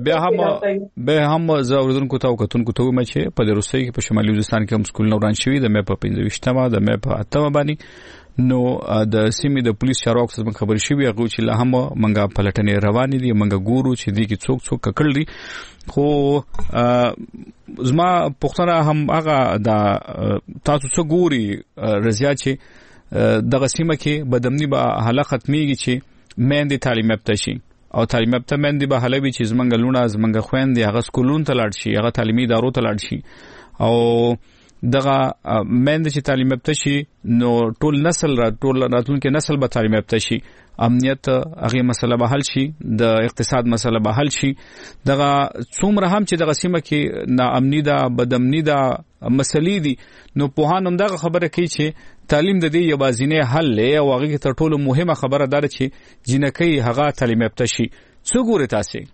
بیا هم زه اوریدونکو ته او کتونکو ته وایم چې په روسیې کې په شمالي وزیرستان کې هم سکولونه وران شوي، د مې په 25مه د مې په 8مه باندې. نو د سیمې د پولیس چارواکو څخه خبر شوی هغه چې لا هم منګه پلټنې روانې دي، منګه ګورو چې دي کې څوک ککړ دي. خو زما پوښتنه هم هغه د تاسو څه ګوري رضیا چې دغه سیمه کې بدامني به حاله ختميږي چې مېندې تعلیم یافته شي او تعلیم یافته مېندې به حاله وي چې زمونږ لونه زمونږ خويندې هغه سکولونو ته لاړ شي، هغه تعلیمي ادارو ته لاړ شي او دغه مېندې چې تعلیم یافته شي نو ټول راتلونکي نسل به تعلیم یافته شي، امنیت هغه مسله به حل شي، د اقتصاد مسله به حل شي. دغه څومره هم چې دغه سیمه کې ناامني ده، بدامني ده، مسلې دي، نو پوهان هم دغه خبره کوي چې تعلیم د دې یوازینی حل دی او هغه کې تر ټولو مهمه خبره ده چې جنکۍ هغه تعلیم یافته شي. څه ګوري تاسو؟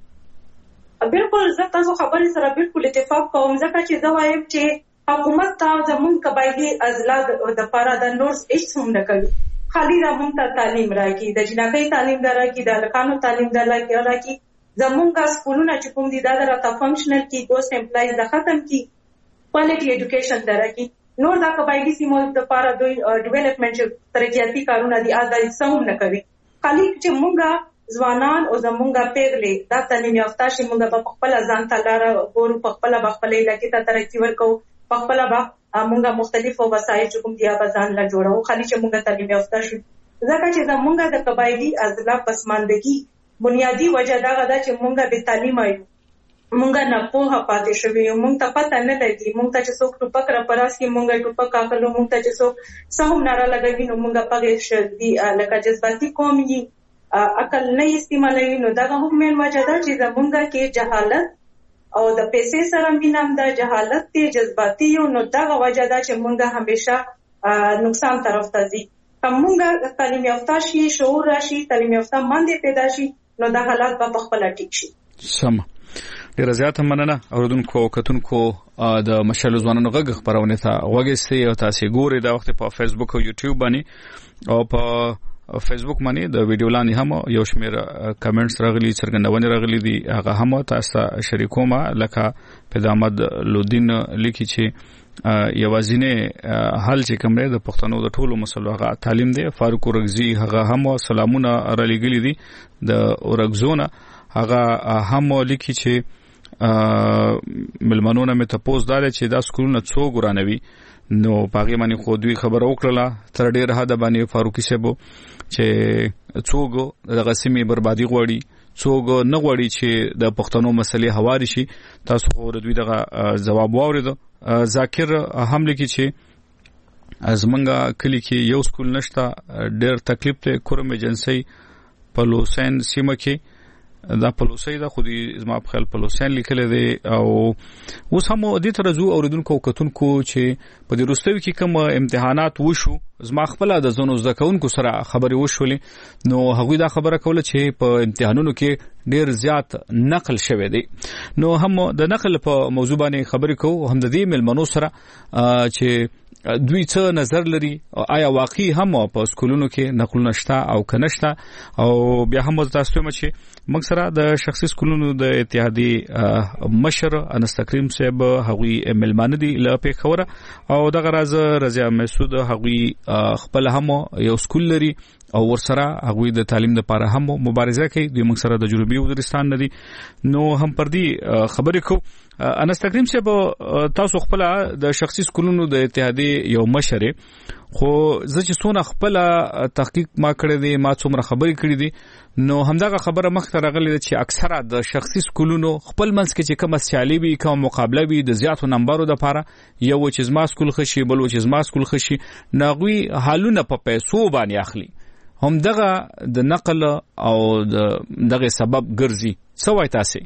بالکل زه تاسو خبرې سره بالکل اتفاق کوم، ځکه چې زه وایم چې حکومت ته زمون قبایلی ازلاد د پاره د نورس هیڅ هم نه کوي، خالي را مونږ ته تعلیم راکړي، د جنکۍ تعلیم راکړي، د هلکانو تعلیم راکړي، زمونږ سکولونه چې کوم دي دا راته فنکشنل کی، ګوست امپلایز د ختم کی، کوالټي ایډوکیشن راکړي. نور د قبایلی سیمو د پاره دوی ډیولپمنٹ ترقیاتي کارونه دي هغه هیڅ هم نه کوي. خالي چې مونږ ځوانان او زمونږ پیغلې دا تعلیم یافته شي، مونږ په خپل ځان ته لاره ګورو، په خپل علاقې ته ترقي ورکوو، په خپل مونږ مختلفو وسایل چې کوم دي هغه ځان لا جوړو. خالي چې مونږ تعلیم یافته شو، ځکه چې زمونږ د قبایلی ازلا پسماندګي بنیادی وجه دا ده چې مونږ به تعلیم یو، مونږ نه پوهه پاتې شوی یو، مونږ ته پته نه لګي، مونږ ته چې څوک ټوپک را پراس کې مونږ ټوپک اخلو، مونږ ته چې څوک سهم ناره لګوي نو مونږ پغې شدي لکه جذباتي قوم یې عقل نه استعمالوي. نو دا هم مین وجه ده چې زمونږ کې جهالت او د پیسې سره مینام د جهالت ته جذباتي یو، نو دا وجه ده چې مونږ همیشه نقصان طرف ته ځي. که مونږ تعلیم یافته شي، شعور راشي، تعلیم یافته مندې پیدا شي، نو دا حالات به خپل ټیک شي. سم ډیر زیات مننه اوردونکو کتونکو د مشال ځوانانو غږ خبرونه ته وګورئ او تاسو ګورئ دا وخت په فیسبوک او یوټیوب باندې او په فیسبوک باندې د ویډیو لاندې هم یو شمېر کمنټس راغلي، څرګندونې راغلي دي، هغه هم تاسو شریکوم. لکه پیدامد لودین لیکي چې یوازینی حل چې کوم دی د پښتنو د ټولو مسلو هغه تعلیم دی. فاروق اورګزی هغه هم سلامونه را لګلي دي د اورګزونه، هغه هم لیکي چې ملمنونه مې تاسو دا چې دا سکولونه څو ګرانوي، نو پاغي باندې خو دوی خبر وکړه تر ډیر حد باندې فاروقي صاحب چې څوک دغه سیمې بربادي غوړي، څوک نه غواړي چې د پښتنو مسلې هواري شي. تاسو خو دوی دغه جواب واورید. ذاکر هم لیکي چې زمونږ کلی کې یو سکول نشته، ډېر تکلیف ته کورم ایجنسی په لوسین سیمه کې دا پلوسی دا خو دې زما په خیال پلوسین لیکل دي او اوس هم دې ترځو اوریدونکو کتونکو چې په دې روستوي کې کوم امتحانات وشو زما خپل د زونو زکونکو سره خبرې وشولې نو هغوی دا خبره کوله چې په امتحانونو کې ډیر زیات نقل شوی دی. نو هم د نقل په موضوع باندې خبرې کوو، هم د دې ملمنو سره چې دوی څه نظر لري، آیا واقعي هم په سکولونو کې نقلونه شته او که نشته. او بیا هم تاسو ته چې موږ سره د شخصي سکولونو د اتحادیې مشر انس تکریم صاحب هغوی ملمانه دي له پیښوره او دغه راز رضا مسعود هغوی خپل هم یو سکول لري او ورسره هغوی د تعلیم لپاره هم مبارزه کوي. دوی موږ سره د جنوبي وزیرستان لري. نو هم پر دې خبرې کو. انس تکریم صاحب تاسو خپل د شخصي سکولونو د اتحادیې یو مشر، خو زه چې څونه خپل تحقیق ما کړی دی، ما څومره خبرې کړې دي، نو همدغه خبره مخته راغلې ده چې اکثره د شخصي سکولونو خپل منځ کې چې کومه سیالي وي، کومه مقابله وي د زیاتو نمبرو دپاره، یو چې زما سکول ښه شي، بل چې زما سکول ښه شي، نو هغوی حالونه په پیسو باندې اخلي. همدغه د نقل او دغه سبب ګرځي. څه وایي تاسې؟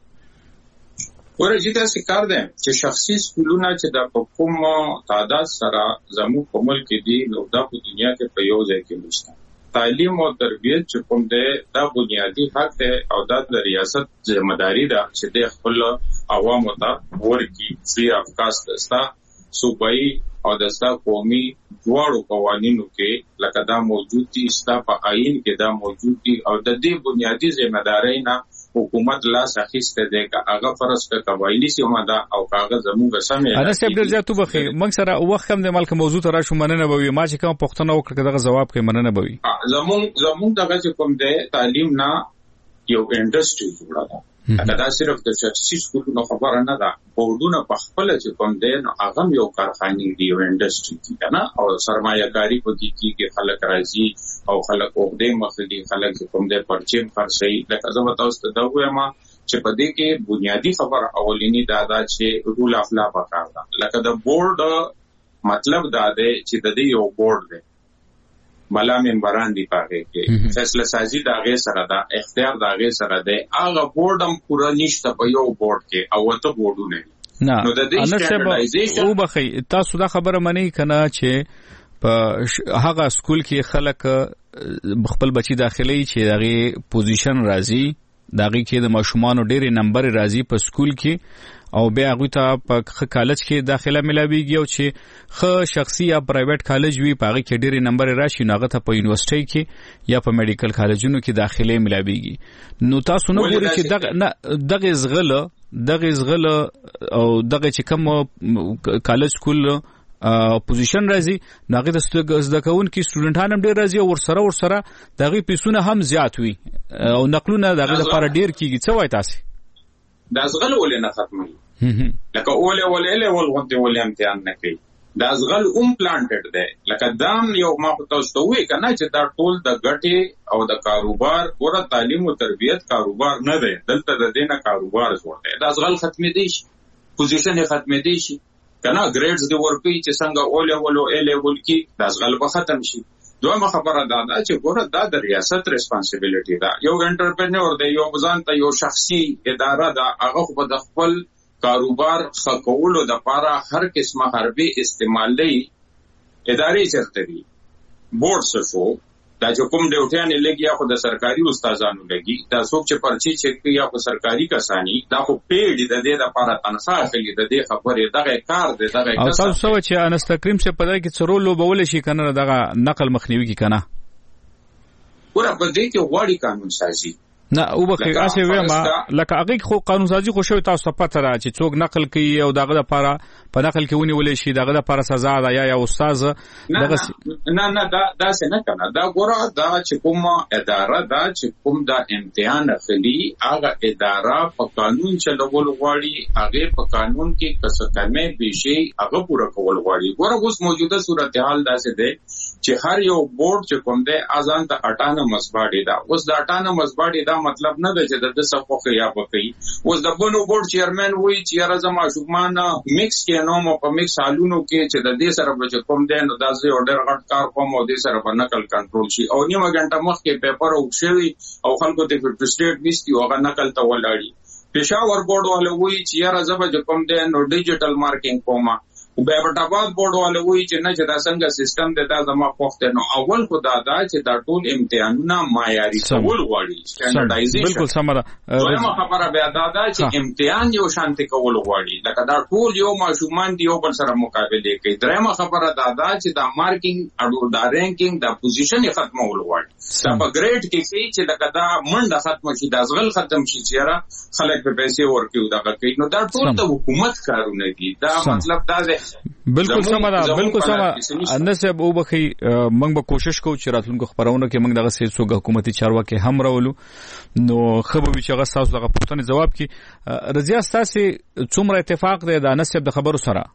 ورته داسې کار دی چې شخصي سکولونه چې د کوم تعداد سره زموږ په ملک کې دي نو دا په دنیا کې په یو ځای کې نشته. تعلیم او تربیت چې کوم دی دا بنیادی حق دی او دا د ریاست ذمہداري ده چې د خپل عوامو ته ورکړي فری اف کاست ستا صوبایي او دستا قومي دواړو قوانینو کې لکه دا موجود دي، ستا په آئین کې دا موجود دي او د دې بنیادی ذمہداري نه حکومت لاس اخیسته دی که هغه فرض که قبایلی سیمه ده او هغه زموږ سمې انا صاحب ډېر زیات وبخي موږ سره وخت کم دی مالک موضوع ته راشو مننه به وي. ما چې کوم پښتنه وکړه دغه جواب کوي مننه به وي. زموږ دغه چې کوم دی تعلیم نه یو انډستری جوړه ده. دا صرف د شخصي سکولونو خبره نه ده، بورډونه په خپل چې کوم دی نو هغه یو کارخانه دی، یو انډستری دی کنه، او سرمایه‌کاری پکې کیږي، خلک راځي او خلک عہدې مخلي، خلک چې کوم دی پرچیم خرڅي. لکه زه تاسو ته دا وایم چې په دې کې بنیادی خبر اولینی دا ده چې رول اف لا پکار ده. لکه د بورډ مطلب دا دی چې د دې یو بورډ دی، ملا ممبران دی پاره کې فیصله سازي دا غي سره دا اختیار دا غي سره دی. هغه بورډ هم پورا نشته په یو بورډ کې او ته بورډونه نه. نو د دې سټانډرډایزیشن او بخي تاسو دا خبره منئ کنه چې په هغه سکول کې خلک خپل بچي داخلي چې دغه پوزیشن راځي، دغه کې د ماشومان ډېر نمبر راځي په سکول کې او بیا هغه ته په کالج کې داخله ملاويږي او چې خو شخصي یا پرایویټ کالج وي په هغه کې ډېر نمبر راشي نو هغه ته په یونیورسيټي کې یا په میډیکل کالجونو کې داخله ملاويږي. نو تاسو نو ګورئ چې دغه زغل او دغه چې کوم کالج سکول پوزیشن راځي نو هغه د زده کوونکو سټوډنټان هم ډېر راځي او ورسره دغه پیسونه هم زیات وي او نقلونه دغه لپاره ډېر کیږي. څه وایي تاسو؟ دا زغل ولې نه ختمي؟ لکه ولې غونډه ولې امتحان نه کوي؟ دا زغل پلانټډ دی. لکه دام یو ما په تاسو ته وی کنه چې دا ټول د ګټې او د کاروبار ور تعلیم او تربیت کاروبار نه دی، دلته د دینه کاروبار جوړ دی. دا زغل ختمي دي شي، پوزیشن یې ختمي دي شي کنه، ګریډز دی ورپی چې څنګه اول کې دا زغل به ختم شي. دویمه خبره دا ده چې ګوره دا د ریاست ریسپانسیبিলিټي ده. یو انټرپرینور دی، یو ځان ته یو شخصي اداره ده، هغه خو د خپل کاروبار خکولو د لپاره هر قسمه حربي استعمال دی. ادارې چرته دي؟ بورډ څه شو؟ دا چې کوم ډیوټیان لګي یا خو د سرکاري استادانو لګي، دا څوک چې پرچی چیک کوي یا خو سرکاري کسانی، دا خو پیډ د دې لپاره تنخواه اخلي. د دې خبرې دغه کار دی دغه او تاسو څه چې انس تکریم څخه پدای کې څرول لوبول شي کنه دغه نقل مخنیوي کی کنه ګوره په دې کې غواړي قانون سازي نه او بخیر اسه ویما لکه هغه خو قانون سازي خو شوی تاسو پته را چې څوک نقل کوي او دغه لپاره په نقل کې ونیول شي دغه لپاره سزا ده یا استاد دغه نه دا څه نه کنه. دا ګوره دا چې کوم اداره دا چې کوم دا امتحان اخلي هغه اداره په قانون چلول غواړي، هغه په قانون کې کسکمه بشي هغه پوره کول غواړي. ګوره اوس موجوده صورتحال دا څه ده چې هر یو بورډ چې کوم دی ازان ته اټانومس باډي دا. اوس د اټانومس باډي دا مطلب نه دی چې د صفوخه یا بکې. اوس د بنو بورډ چیرمن وایي چې راځم شومان میکس کې نو مو په میکس حالونو کې چې د دې سره به کوم دی نو دا زه اورډر غټ کار کوم او دې سره په نقل کنټرول شي او نیمه غنټه مخکې پیپر او شوی او خلکو ته په سټیټ ویستي او نقل ته ولاړی. پېښور بورډ والے وایي چې راځم کوم دی نو ډیجیټل مارکینګ کومه. بیابټاباد بورډ والے وایي چې نه چې دا څنګه سیستم دی دا زما خوښ دی. نو اول خو دا چې دا ټول امتحانونه معیاري کول غواړي سټانډرډایزیشن. بالکل سم ده. دویمه خبره بیا دا چې امتحان یو شانتي کول غواړي لکه دا ټول یو ماشومان دی یو بل سره مقابله کوي. دریمه خبره دا چې دا مارکینګ اډو دا رینکینګ دا پوزیشن یې ختمول غواړي. دا په ګریډ کې چې لکه دا منډه ختم شي دا ځغل ختم شي چې خلک په پیسې ورکوي دا کوي. نو دا ټول د حکومت کارونه دي. دا مطلب دا دی. بالکل سم ده. بالکل سم. انسب او بخي موږ به کوشش کوو چې راتلونکو خبرونه کې موږ دغه سیاسي حکومتي چارواکي هم راولو. نو خبرو چې هغه تاسو دغه پوښتنې جواب کی رضیا تاسو څومره اتفاق دی د انسب د خبرو سره؟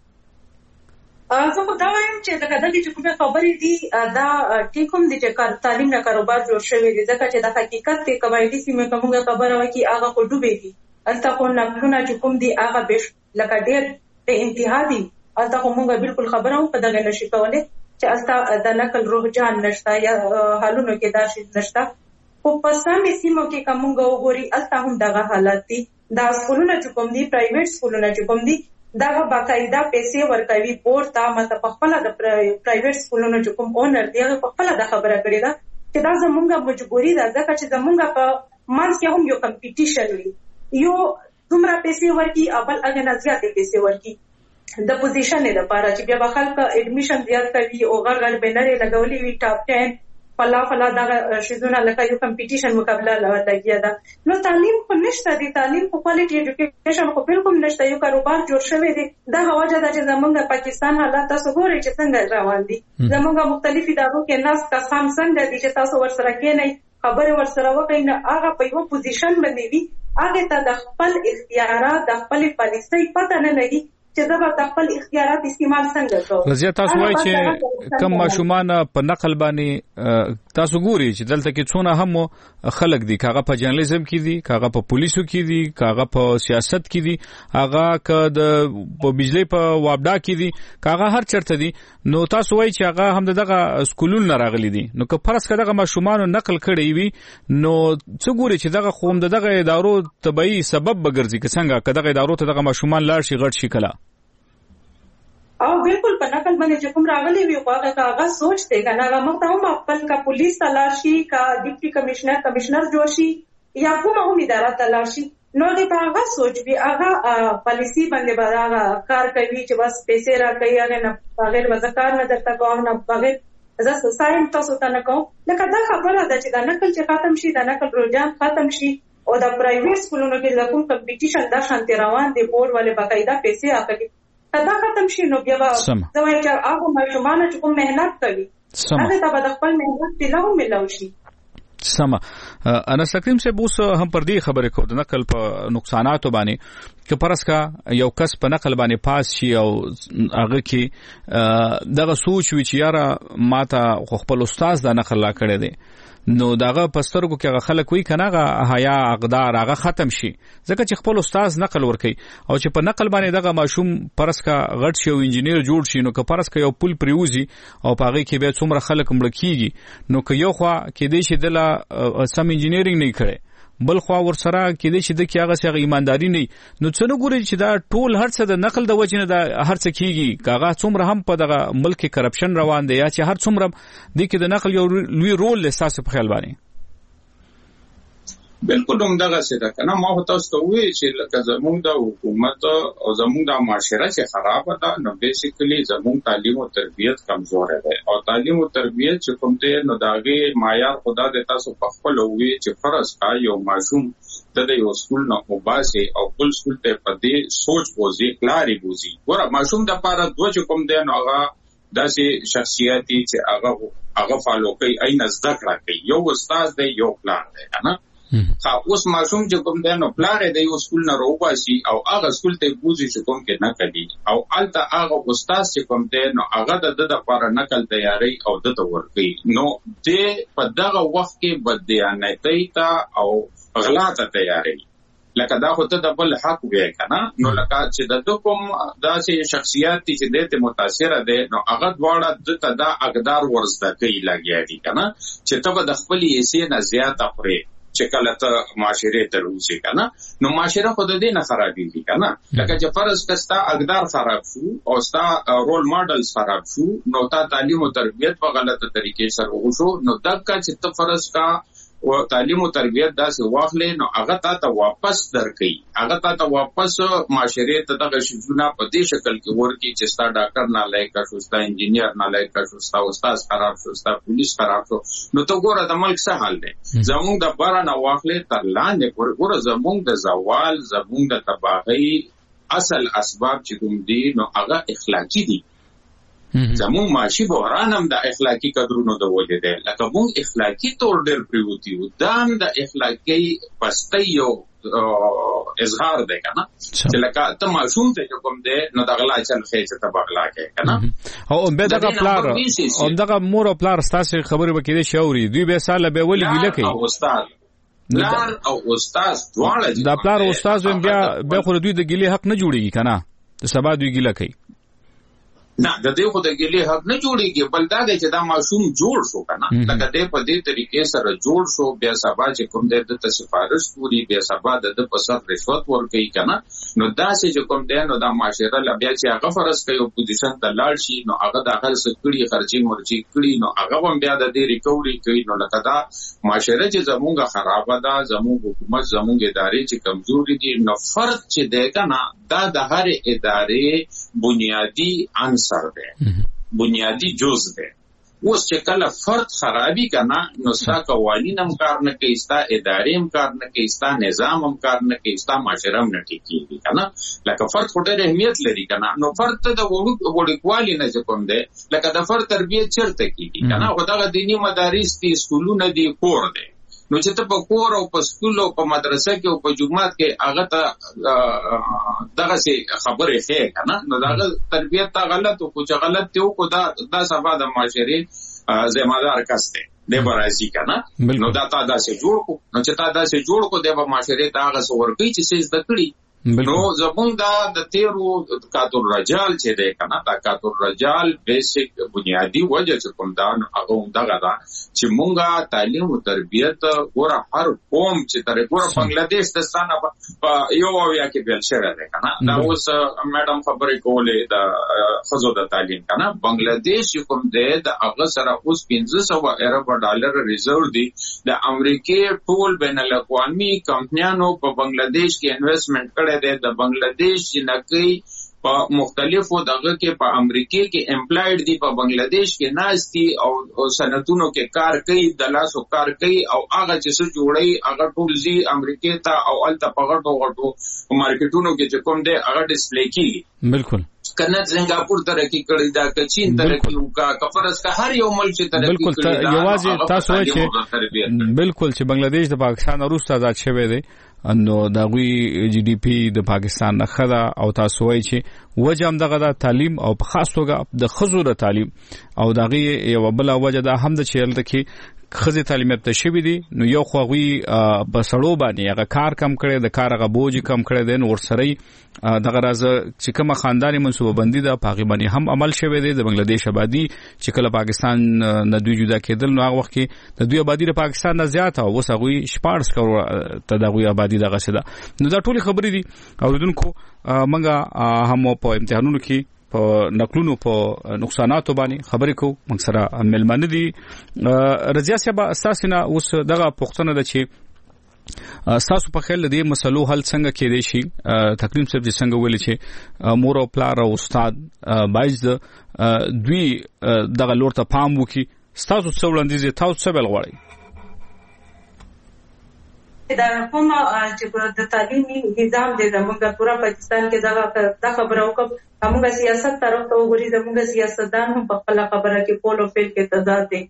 زه خو دا وایم چې دغه چې کومه خبرې دي دا ټیکوم دي چې تعلیم نه کاروبار جوړ شوی دی ځکه چې د حقیقت کې قواعدي سیمه کومه خبره وکي هغه خو ډوبېږي. الته خو نقلونه چې کوم دي هغه بش لکه ډېر په انتها دي. الته خو موږ بالکل خبره هم په دغه نشي کولای چې الته د نقل رجحان نشته یا حالونو کې دا شي نشته. خو په سمې سیمو کې کوم وګوري الته هم دغه حالت دي. دا سکولونه چې کوم دي پرایویټ سکولونه چې کوم دي دا باقاعده پیسې ورکوي بورډ ته. مته په خپل د پرایویټ سکولونو چې کوم اونر دی هغه په خپل د خبره کړی دا چې دا زمونږه مجبوري ده ځکه چې زمونږه په منځ کې هم یو کمپټیشن وي. یو دومره پیسې ورکي اول هغه نه زیاتې پیسې ورکي د پوزیشن لپاره چې بیا به خلک اډمیشن زیات کوي او غړ بنرې لګولې وي ټاپ 10 فلا دا شیزونه لکه یو کمپټیشن مقابله لګیا ده. نو تعلیم خو نشته دی. تعلیم خو کوالټي ایجوکیشن خو بالکل نشته. یو کاروبار جوړ شوی دی. دا وجه ده چې زمونږ پاکستان حالات تاسو ګورئ چې څنګه روان دي. زمونږ مختلف ادارو کې ناس کسان څنګه دي چې تاسو ورسره کې نه خبره ورسره وکړئ نه هغه په یو پوزیشن باندې وي هغه ته د خپل اختیارات د خپل پالیسۍ پته نه لګي چې دا په خپل اختیارات استعمال څنګه کوي. رضیا تاسو وایي چې کم ماشومان په نقل باندې تاسو ګوري چې دلته کې څونه هم خلک دي کاغه په جرنالیزم کې دي کاغه په پولیسو کې دي کاغه په سیاست کې دي هغه که د بجلی په وابډا کې دي کاغه هر چرته دي. نو تاسو وایي چې هغه هم دغه سکولونه راغلي دي. نو که فرض کړه دغه ماشومان نقل کړي وي نو څه ګوري چې دغه خوم دغه ادارو تبعی سبب بګرځي که څنګه که دغه ادارو ته دغه ماشومان لاړ شي غټ شي کلا او بالکل په نقل باندې چې کوم راغلي وي هغه سوچ دی کنه هغه مخته هم خپل کا پولیس تلاشي کا ډیپټي کمشنر جوړ شي یا کومه هم اداره تلاشي نو دې په هغه سوچ وي هغه پالیسی باندې هغه کار کوي چې بس پیسې راکړي هغه نه بغیر وزکار نه درته کوم نه بغیر زه ساين تاسو ته نه کوم. لکه دا خبره ده چې دا نقل چې ختم شي دا نقل رجحان ختم شي او د پرایویټ سکولونو کې د کوم کمپټیشن دا شانتي روان دي بورډ والے باقاعده پیسې اخلي دا ختم شي نو بیا به زموږ چې هغه ماشومان چې کوم مهنت کوي هغه ته به خپل مهنت تلو ملو شي. سما انا سکریم سے بوس هم پر دې خبره کو د نقل په نقصانات باندې چې پرسکا یو کس په نقل باندې پاس شي او هغه کې دغه سوچ وی چې یاره ماته خپل استاد دا نقل لا کړی دی نو داغه پسترګو کې هغه خلک وی کنه حیا اقدار هغه ختم شي ځکه چې خپل استاد نقل ورکي او چې په نقل باندې دغه ماشوم پرسکا غټ شي او انجینیر جوړ شي نو که پرسکا یو پل پریوزي او پاغي کې به څومره خلک مړ کیږي نو که یو خوا کې دې شي دله سم انجینیرینګ نه کړي بل خوا ورسره کې دې چې د کیغه سره ایمانداری نه نو څنګه ګوري چې دا ټول هر څه د نقل د وجنه دا هر څه کیږي کاغه څومره هم په دغه ملک کې کرپشن روان دی یا چې هر څومره د کې د نقل یو لوی رول احساس په خیال باندې بالکل همدغه څه ده کنه ما تاسو ته وی چې لکه زموږ د حکومت او زموږ د معاشره چې خراب ده نو بیسیکلی زموږ تعلیم او تربیت کمزور ده او تعلیم او تربیت چې کوم ته نو داغه معیار خدا د تاسو په خپل وی چې فرض کا یو معصوم د یو سکول نه وباسي او بل سکول ته په دې سوچ بوزي کلاري بوزي ګوره معصوم د پاره دوه چې کوم دی نو هغه داسې شخصیتي چې هغه فالو کوي اين زده کړه کوي یو استاد دی یو پلان دی کنه اوس ماشوم چې کوم دی نو پلار دی یو سکول نه راوباسي او هغه سکول ته بوزي چې کوم کې نه کوي او الته هغه استاد چې کوم دی نو هغه د لپاره نقل تیاری او د ورکي نو د په دغه وخت کې بدیانتۍ ته او غلا ته تیاری لکه دا خو ته د بل حق وې کنه نو لکه چې د کوم داسې شخصیت چې دته متاثر دي نو هغه دواړه د تدا اقدار ورزده کوي لګیا دي کنه چې ته د خپل یې نه زیات اخري چې کله ته معاشره ته روسي کنه نو معاشره خود دې نه خرابېږي کنه لکه چې فرض کستا اقدار خراب شو او ستا رول ماډل خراب شو نو تا تعلیم او تربیت په غلطه طریقې سره وشو نو دغه چې ته فرض کا او تعلیم او تربیت داسې واخلې نو هغه ته واپس درکې هغه ته واپس معاشره ته دغه شونه په دې شکل کې ورکی چې ستا ډاکټر نه لایق شو ستا انجینیر نه لایق شو ستا استاد خراب شو ستا پولیس خراب شو نو ته ګوره د ملک څه حال دی زموږ د بارا نه واخلې تر لاندې ګوره زموږ د زوال زموږ د تباہی اصل اسباب چې کوم دي نو هغه اخلاقی دي زمون معاشي بحران هم د اخلاقی قدرونو د وجه دی لکه مونږ اخلاقی تور ډېر پریوتی و دام د اخلاقی پستیو اظهار دی کنه چې لکه ته معصوم ته کوم دی نو د غلا چل خېچ ته بغلا کې کنه او به دغه پلار او دغه مور او پلار ستاسو خبره وکړي شاوري دوی به ساله به ولي ګیله کوي استاد پلار او استاد دواړه دا پلار او استاد بیا به خو دوی د ګیله حق نه جوړیږي کنه سبا دوی ګیله کوي نه د دې خو د ګلې حق نه جوړیږي بل دا دی چې دا معصوم جوړ شو کنه لکه دې په دې طریقې سره جوړ شو بیا سبا چې کوم دې د سفارش پوری بیا سبا د په سر رشوت ورکړي کنه نو دا چې کوم دې نو دا معاشره لا بیا چې هغه فرض کوي اپوزیشن ته لاړ شي نو هغه د هر څه کړي خرچي مرچي کړي نو هغه هم بیا د دې ریکوري کوي نو لکه دا معاشره چې زموږه خراب ده زموږ حکومت زموږ ادارې چې کمزوري دي نو فرض چې ده کنه دا د هر ادارې بنیادی عنصر ده بنیادی جز ده اوس چې کله فرد خرابي کنه نو ستا قوانین هم کار نه کوي ستا ادارې هم کار نه کوي ستا نظام هم کار نه کوي ستا معاشره هم نه ټیکيږي کنه لکه فرد خو ډېر اهمیت لري کنه نو فرد ته د وړوکوالي نه کوم ده لکه د فرد تربیت چیرته کیږي کنه خدای دینی مدارس دي سکولونه دي کور دي نو چې ته په کور او په سکول او په مدرسه کې او په جمعات کې هغه ته دغه څه خبرې ښه کنه نو دغه تربیت ته غلط او چې غلط ته کو دا سبا د معاشري ذمہ دار کس دی د برازي کنه نو دا تا دا سه جوړ کو نو چې تا دا سه جوړ کو د معاشري ته هغه څور کوي چې څه زده کړي نو زمونږ دا د تیرو کاتور رجال چې دی کنه دا کاتور رجال بیسیک بنیادی وجه چې کوم دا هغه دغه دا چې مونږه تعلیم او تربیت ګوره هر قوم چې تر ګوره بنگلاديش د ستانه په یو اویا کې بیل شوی دی کنه دا اوس میډم خبرې کولې د خزو د تعلیم کنه بنگلاديش کوم دی د هغه سره اوس 1500 ارب ډالر ریزرو دی د امریکای ټول بین الاقوامي کمپنیانو په بنگلاديش کې انویسټمنټ کړي د بنگلاديش جنکی په مختلفو دغه کې په امریکا کې امپلایډ دي په بنگلاديش کې ناشتي او صنعتونو کې کار کوي د لاسو کار کوي او هغه چې څه جوړي هغه ټول زی امریکا ته او الته په غټو مارکیټونو کې چې کوم دی هغه ډسپلی کیږي بالکل کنه سنگاپور ترقی کړی دا چین ترقی وکا کفرس کا هر یو ملک چې ترقی کړی دا یوازې تاسو چې بالکل چې بنگلاديش د پاکستان وروسته آزاد شوی دی نو دا غوي جی ډی پی د پاکستان نه خدا او تاسو وایي چې وجه هم دغه د تعلیم او په خاص توګه د خزو د تعلیم او دغه یو بل وجه د هم د چیرته کې خزي تعلیمات ته شوی دي نو یو خوغوي په سړو باندې هغه کار کم کړي د کار هغه بوج کم کړي دین ورسره دغه راز چې کومه خاندانی منصوبه بندي د پاکستان هم عمل شوی دی د بنگلاديش آبادی چې کله پاکستان نه دوی جدا کېدل نو هغه وخت کې د دوی آبادی د پاکستان نه زیات او وسغوي 14 کروڑ ته دغه آبادی دغه څه ده نو دا ټول خبرې دي اوریدونکو منګه هم په امتحانونو کې په نقلونو په نقصاناتو باندې خبرې کو موږ سره ملمنه دي رضیا صاحب اساسنا اوس دغه پښتنه د چې تاسو په خیال دې مسلو حل څنګه کېدې شي تقریم صاحب څنګه ویل چې مور او پلار او استاد باید دوی دغه لور ته پام وکړي تاسو څو وړاندیز تاسو څه بل غواړئ دا کوم چې د تعلیمي نظام د زموږ پورا پاکستان کې دا خبره وکړه موږ سیاست طرف ته وګورئ زموږ سیاستدان هم په خپل خبره کې پول او فیل کې تضاد دي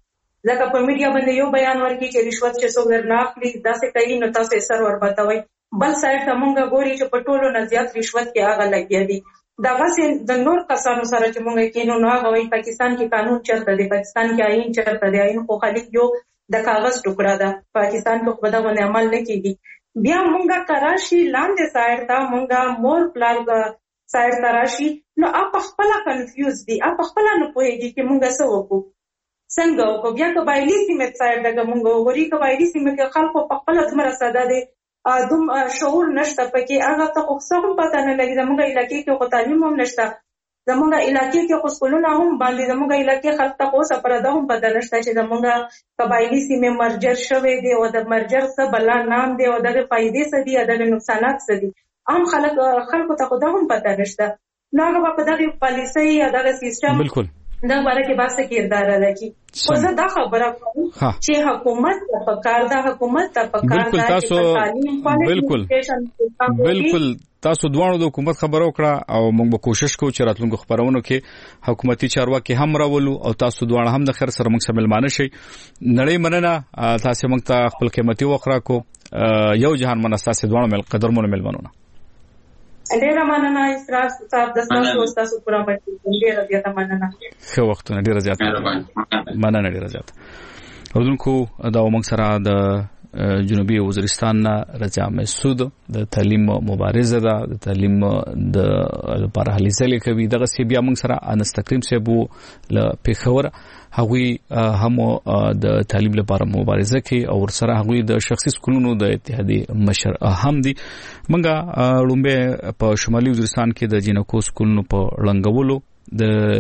ځکه په میډیا باندې یو بیان ورکړي چې رشوت چې څوک درنه اخلي داسې کوي نو تاسو یې سر وربتوئ. بل سایډ ته مونږ ګوري چې په ټولو نه زیات رشوت کې هغه لګیا دي. دغسې د نور کسانو سره چې مونږ کینو نو هغه وایي پاکستان کې قانون چېرته دی، پاکستان کې آئین چېرته دی. آئین خو خالق یو د کاغذ ټوکړه ده، پاکستان کې خو په دغه باندې عمل نه کېږي. بیا مونږ کراشي لاندې سایډ ته مونږ مور پلار سایډ ته راشي نو هغه خپله کنفیوز دي، هغه خپله نه پوهېږي چې مونږ څه وکړو، څنګه وکړو. بیا قبایلي سیمې سایډ ته که مونږ وګوري قبایلي سیمې کې خلکو په خپله دومره ساده دی، دوم شعور نشته پکې، هغه ته خو څه هم پته نه لګي. زموږ علاقې کې خو تعلیم هم نشته، زموږ علاقې کې خو سکولونه هم باندې، زموږ علاقې خلک ته خو اوسه پرده هم پته نشته چې زموږ قبایلي سیمې مرجر شوی دی او د مرجر څه بلا نام دی او دغه فایدې څه دي او دغه نقصانات څه دي. عام خلکو ته خو دا هم پته نشته. نو هغه به په دغې پالیسۍ یا دغه سیسټم دا باره کې باسه کردار ادا کړي. خو زه دا خبره کوم چې حکومت ته پکار ده، حکومت ته پکار ده چې تعلیم بالکل تاسو دواړو د حکومت خبرو کړه او موږ به کوشش کوو چې راتلونکو خبرونو کې حکومتي چارواکي هم راولو او تاسو دواړه هم د خیر سره موږ سره ملمانه شئ. نړۍ مننه تاسو موږ ته خپل قیمتي وخت راکو. یو جهان مننه تاسو دواړو قدرمنو ملمنونه. ډیره مننه اسراف صاحب د تاسو پورا پټي ډیره زیاته مننه. ښه وختونه ډیره زیاته مننه ډیره زیاته. اوردونکو دا موږ سره د جنوبي وزیرستان رضا مسعود د تعلیم مبارزه ده، د تعلیم د لپاره هلې ځلې کوي. دغه سی بیا موږ سره انس تکریم صاحب له پیښور، هغوی هم د تعلیم لپاره مبارزه کوي او ورسره هغوی د شخصي سکولونو د اتحادیې مشر هم دي. موږ لومبه په شمالي وزیرستان کې د جنکو سکولونو په ړنګولو د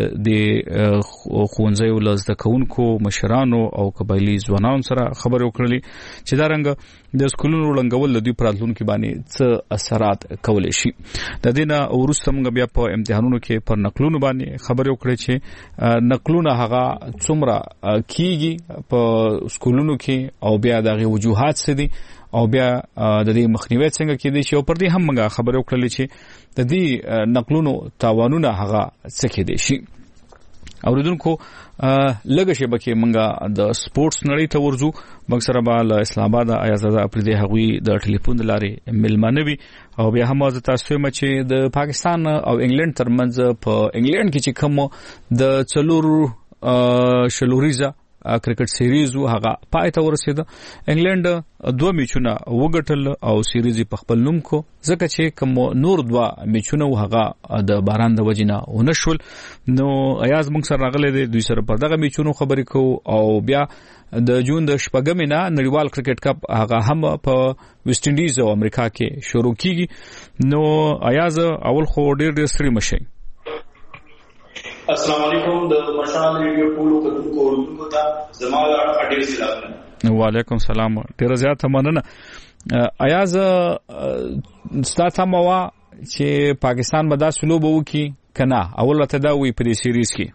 ښوونځیو له زده کوونکو مشرانو او قبایلي ځوانانو سره خبرې وکړلې چې دا رنګه د سکولونو ړنګول د دوی په راتلونکي باندې څه اثرات کولی شي. د دې نه وروسته موږ بیا په امتحانونو کې پر نقلونو باندې خبرې وکړې چې نقلونه هغه څومره کیږي په سکولونو کې او بیا دغه وجوهات څه دي او بیا د دې مخنیوي څنګه کېدای شي او پر دې هم موږ خبرې وکړلې چې د دې نقلونو تاوانونه هغه څه کېدای شي. اوریدونکو لږه شبکه موږ د سپورتس نړۍ ته ورځو. موږ سره به له اسلام آباد آیازاده اپریدي هغوی د ټلیفون لارې ملمانه وي او بیا هم از تاسو چې د پاکستان او انګلند ترمنځ په انګلند کې چې کوم د څلورو شلوریزه کرکټ سیریز هغه پای ته ورسېده. انګلند 2 میچونه وګټل او سیریز په خپل نوم کو، ځکه چې کوم نور 2 میچونه هغه د باران د وجنه ونشول. نو ایاز موږ سره راغله دوی سره پر دغه میچونو خبرې کو او بیا د جون د شپږمې نه نړیوال کرکټ کپ هغه هم په ویسټ انډیز او امریکا کې شروع کیږي. نو ایاز اول خو ډیر ستړي مشي. السلام علیکم د مشال ریډیو ټولو کتونکو ته زموږ اډیر سلام. وعلیکم السلام. ډیر زیاته مننه. ایاز ستاسو موا چې پاکستان به دا سلوب وکي کنه اول ته دا وی په سیریز کې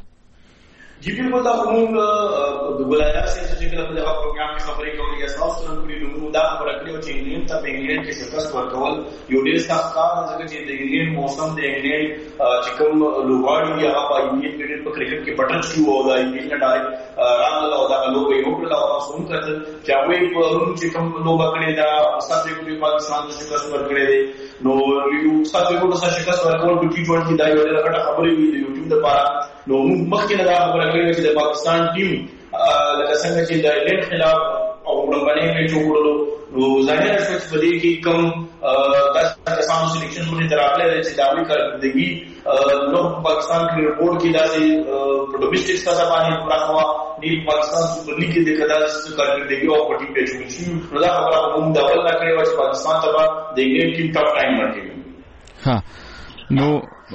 جی بالکل دا کوم د ګولایار سره چې کله په دغه پروګرام کې خبرې کولې اساس سره کومې نو دا خبره کړې چې انګلند ته په انګلند کې شکست ورکول یو ډېر سخت کار دی چې د انګلند موسم د انګلند چې کوم لوبغاړي دی هغه په انګلند کې په کرکټ کې پټل شو او د انګلند ډایرکټ راغله او دا لوبه یې وکړه او تاسو هم کړل چې هغه په چې کوم لوبه کړې دا ساتي کومي پاکستان د شکست ورکړې دی. نو یو ساتي کومه شکست ورکول په ټي 20 دا یو ډېر غټه خبره وي د یوټیوب لپاره. نو مخکې دا خبره کړې چې د پاکستان ټیم لکه څنګه چې د انګلند خلاف او وړاندې میچ وکړلو نو ظاهر شو چې په دې کې کوم داسې کسانو سلیکشن باندې تراغله چې دا وی کړی نو پاکستان کې رپورټ کې داسې په ډومېسټک سطح باندې راغوا نیل پاکستان سپر لیګ کې د کداس کارکړدګي او پټي پیچو شي. نو دا خبره هم دا ول نه کړی چې پاکستان ته د انګلند ټیم ټاپ ټایم ورکړي. ها نو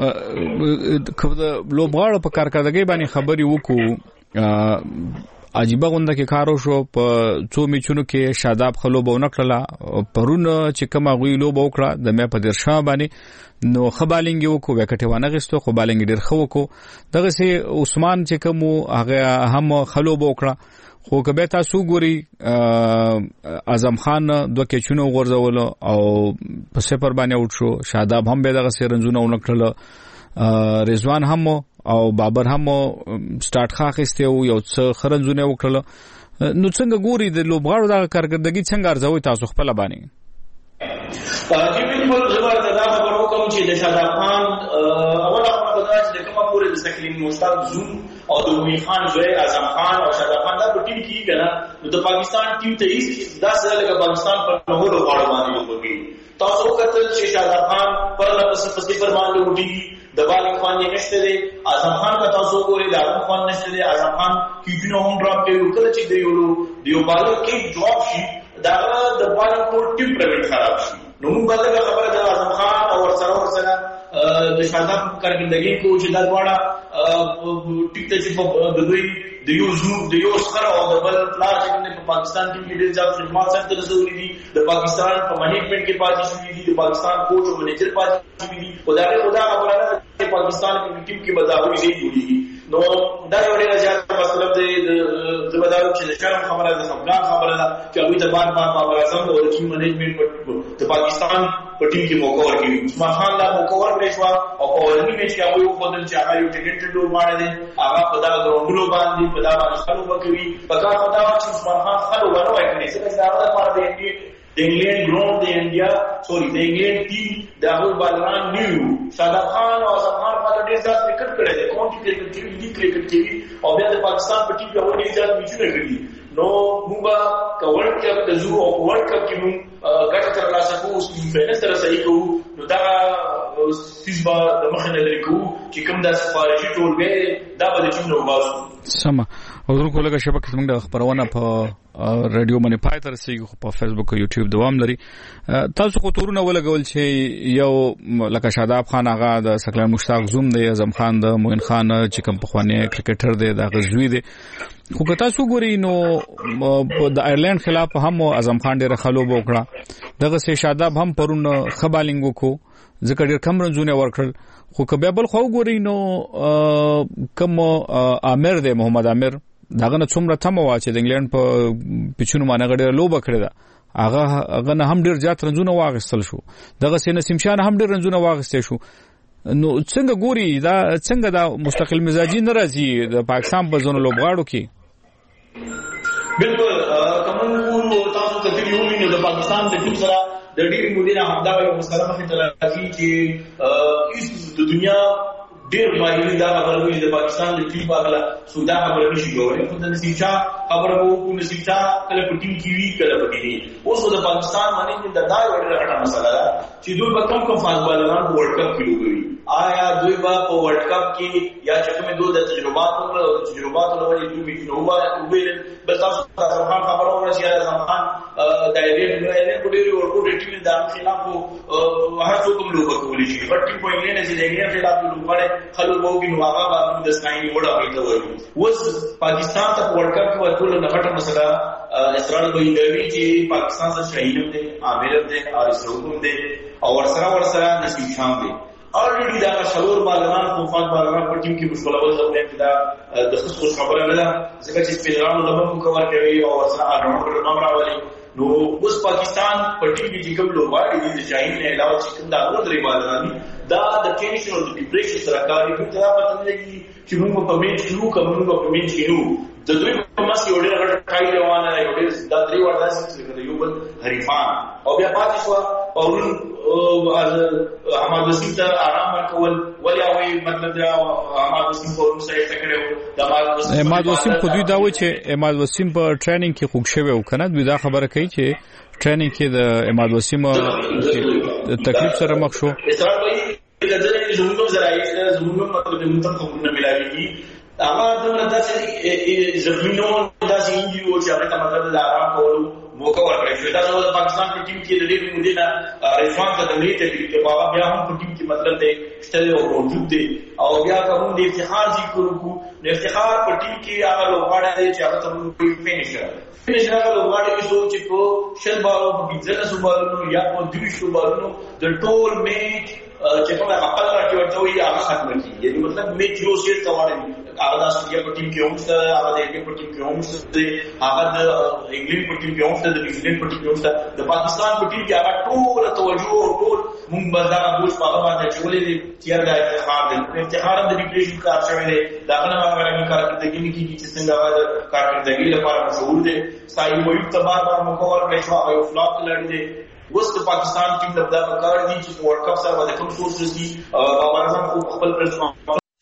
لوبغاړو په کارکړدګي باندې خبري وکړو. عجیبه غونډه کې کارو شو په څو میچونو کې شاداب خلوب ونکړه پرون چې کوم غوي لوب وکړه د مې په درشا باندې نو خبالنګ وکړو وکټه ونه غستو خو بالنګ ډیر خو وکړو. دغه سي عثمان چې کوم هغه هم خلوب وکړه خو کبه تاسو ګوري اعظم خان 2 کېچونو غورځول او په سپر باندې اوټ شو. شاداب هم به دغه سي رنزونه ونکړه. رضوان هم او بابر هم سٹارټ خاخسته یو څه خرنځونه وکړل نو څنګه ګوري د لوبغاړو د کارکردګي څنګه ارزوي تاسو خپل باندې چې بالکل زبر دا خبرو کوم چې د شاداب خان اوله خبره دا چې کومه پورې د سکرین مستقیم زوم او د مومن خان زوی اعظم خان او شاداب خان دا په ټیم کې کنه نو د پاکستان ټیم ته هیڅ 10 لکه پاکستان پر نهولو غواړي باندې وګوري تاسو کتل چې شاداب خان پر لپس پسې پر باندې وډي د بالغ خان یې نشته دی اعظم خان کا تاسو ګوري د اعظم خان نشته دی اعظم خان کیجنو هم ډراپ کوي کله چې دیو بالغ کې جواب شي دا د بالغ ټول ټیم پرېوټ خراب شي نو موږ بلګه خبره د اعظم خان او ورسره د شاداب کارکردګي کو چې دا دواړه ټیک ته چې د دوی د یو سره او د بل پلار چې په پاکستان کې ډېر ځاب خدمات سره د ضروري دي د پاکستان په منیجمنت کې پاتې شوی دي د پاکستان کوچ او منیجر پاتې شوی دي خدا خبره ده چې پاکستان کې ټیم کې بداوي زی جوړیږي نو دا یو ډېر زیات مطلب دی د بداوي چې شرم خبره ده خپلان خبره ده چې هغه د بار بار اعظم او ټیم منیجمنت د پاکستان په ټیم کې موقع ورکړي عثمان خان لا موقع ورکړي شو او په ورني میچ کې هغه په بدل چې هغه یو ټیکنټ لور باندې دي هغه په دا غونډلو باندې په دا باندې خلو وکوي په کار خدا چې عثمان خان خلو ونه وایي چې دا هغه لپاره دی د انګلند ګراوند د انډیا سوري د انګلند ټیم د هغه بالران نیو شاداب خان او اعظم خان په ډېر ځات کرکټ کړی دی کونټي کرکټ کې دي کرکټ کې او بیا د پاکستان په ټیم کې هغه ډېر ځات میچونه کړی نو موږ کا ورلد کپ د زو او ورلد کپ کې موږ ګټه ترلاسه کوو چې فینس تر صحیح کوو نو دا سیسبا د مخه نه لري کوو چې کوم د سفارشي ټولګي دا به چې نو واسو سم حضور کوله شبکه موږ د خبرونه په رادیو باندې پای تر سیګو په فیسبوک او یوټیوب دوام لري تاسو خو تورونه ولګول چې یو لکه شاداب خان هغه د سکلان مشتاق زوم دی اعظم خان د موین خان چې کوم په خوانه کرکټر دی د غزوی دی خو که تاسو ګورئ نو د آیرلند خلاف هم اعظم خان ډېر خلوب وکړه دغه سه شاداب هم پرون خبالینګ وکړو ځکه ډېر کم رنزونه ورکړل خو که بیا بل خو ګورئ نو کوم عامر دی محمد عامر داغه نه څومره تم وا چې د انګلند په پچونو باندې غډه لوبه کړې ده هغه نه هم ډېر زیات رنزونه واغستل شو دغه سینه سیمشان هم ډېر رنزونه واغستې شو نو څنګه ګوري دا څنګه دا مستقل مزاجي ناراضي د پاکستان په زونو لوبغاړو کې بالکل کوم ګورو تاسو ته یو د پاکستان د ټیم سره د ډېری مدیر همدا یو مسله مخې ته راځي چې د دنیا ډېر ماهرین دا خبره کوي د پاکستان د ټیم باغله سودا خبره نشي کولای خو د نصیبشا خبره وو نصیبشا کله په ټیم کې وی کله په کې اوس د پاکستان باندې د دا ډېر غټه مسله ده چې دوی په کوم فاصله ورلد کپ کې لوبوي آیا دوی په ورلد کپ کې یا چې کومه دوه د تجربات لري دوی به نو وایي بس تاسو خبره ورسې اعظم خان د ایرلند په ډېر ورکو ټیم د خلاف هر څوک لوبه کولی شي په ټیم په انګلند چې د انګلند خلاف لوبه خلو وګي نو هغه باندې د سنایني وړه وایي وس پاکستان ته ورلد کپ کې ورته نه غټه مسله اسرائیل به دی چې پاکستان سره شهید دی عامر دی ارسوم دی او ورسره نصیب شام دی already دا شلور بالغان طوفان بالغان په ټیم کې مشغول وځو دا د خصوص خبره نه ده ځکه چې سپینرانو لمن مکمل کوي او سره اګرام نمبر راولي نو اوس پاکستان په ټیم کې کوم لوبغاړي دي چې شاهین نه علاوه چې کوم دا نور درې بالغان دا د ټینشن او د ډیپریشن سره کاری په طرف پته لګي چې موږ په میچ کې نو کوم په میچ کې نو د دوی په مس یو ډېر غټ کای روانه یو ډېر دا درې وردا چې یو بل حریفان او بیا پاتې شو اورن احمد وسیم ته آرام ورکول ولیا وی مطلب دا احمد وسیم په ورن سره تکړه د احمد وسیم خو دوی دا و چې احمد وسیم په ټریننګ کې خوښ شوی او کنه دوی دا خبره کوي چې ټریننګ کې د احمد وسیم تکلیف سره مخ شو اسرائیل وی د ځینې زموږ مطلب د منتخب نه ملایي هغه داسې زمینو داسې انډیو چې هغه ته مطلب د آرام کولو موقع ورکړی شو دا د پاکستان په ټیم کې د ډېر مودې نه رضوان ته د ملي تکلیف کې بابا بیا هم په ټیم کې مطلب دی شته او موجود دی او بیا کوم د افتخار ذکر وکړو د افتخار په ټیم کې هغه لوبغاړی دی چې هغه ته فینیشر هغه لوبغاړی چې په شل بالو په 15 بالونو یا په 20 بالونو د ټول میچ چې کومه خپل راټي ورته وي هغه ختم کیږي. یعنی مطلب میچ یو سیټ کوي هغه د استرالیا په ټیم کې هم شته، هغه د انډیا په ټیم کې هم شته، هغه د انګلند په ټیم کې هم شته، د نیوزیلند په ټیم کې هم شته، د پاکستان په ټیم کې هغه ټول توجه او ټول موږ بازار بوج په هغه باندې چې ولې تیر د افتخار دی افتخار د ډیپریشن کار شوی دی دا نه هغه کارکړدګي نه کیږي چې څنګه هغه کارکړدګي لپاره مشهور دی. سایو وایي تبار مکول کړی شو هغه فلاپ لري دی. اوس د پاکستان ټیم د بدل کار دي چې ورلد کپ سره د کوم سورسز دي او بارزان خپل پرسپکټیو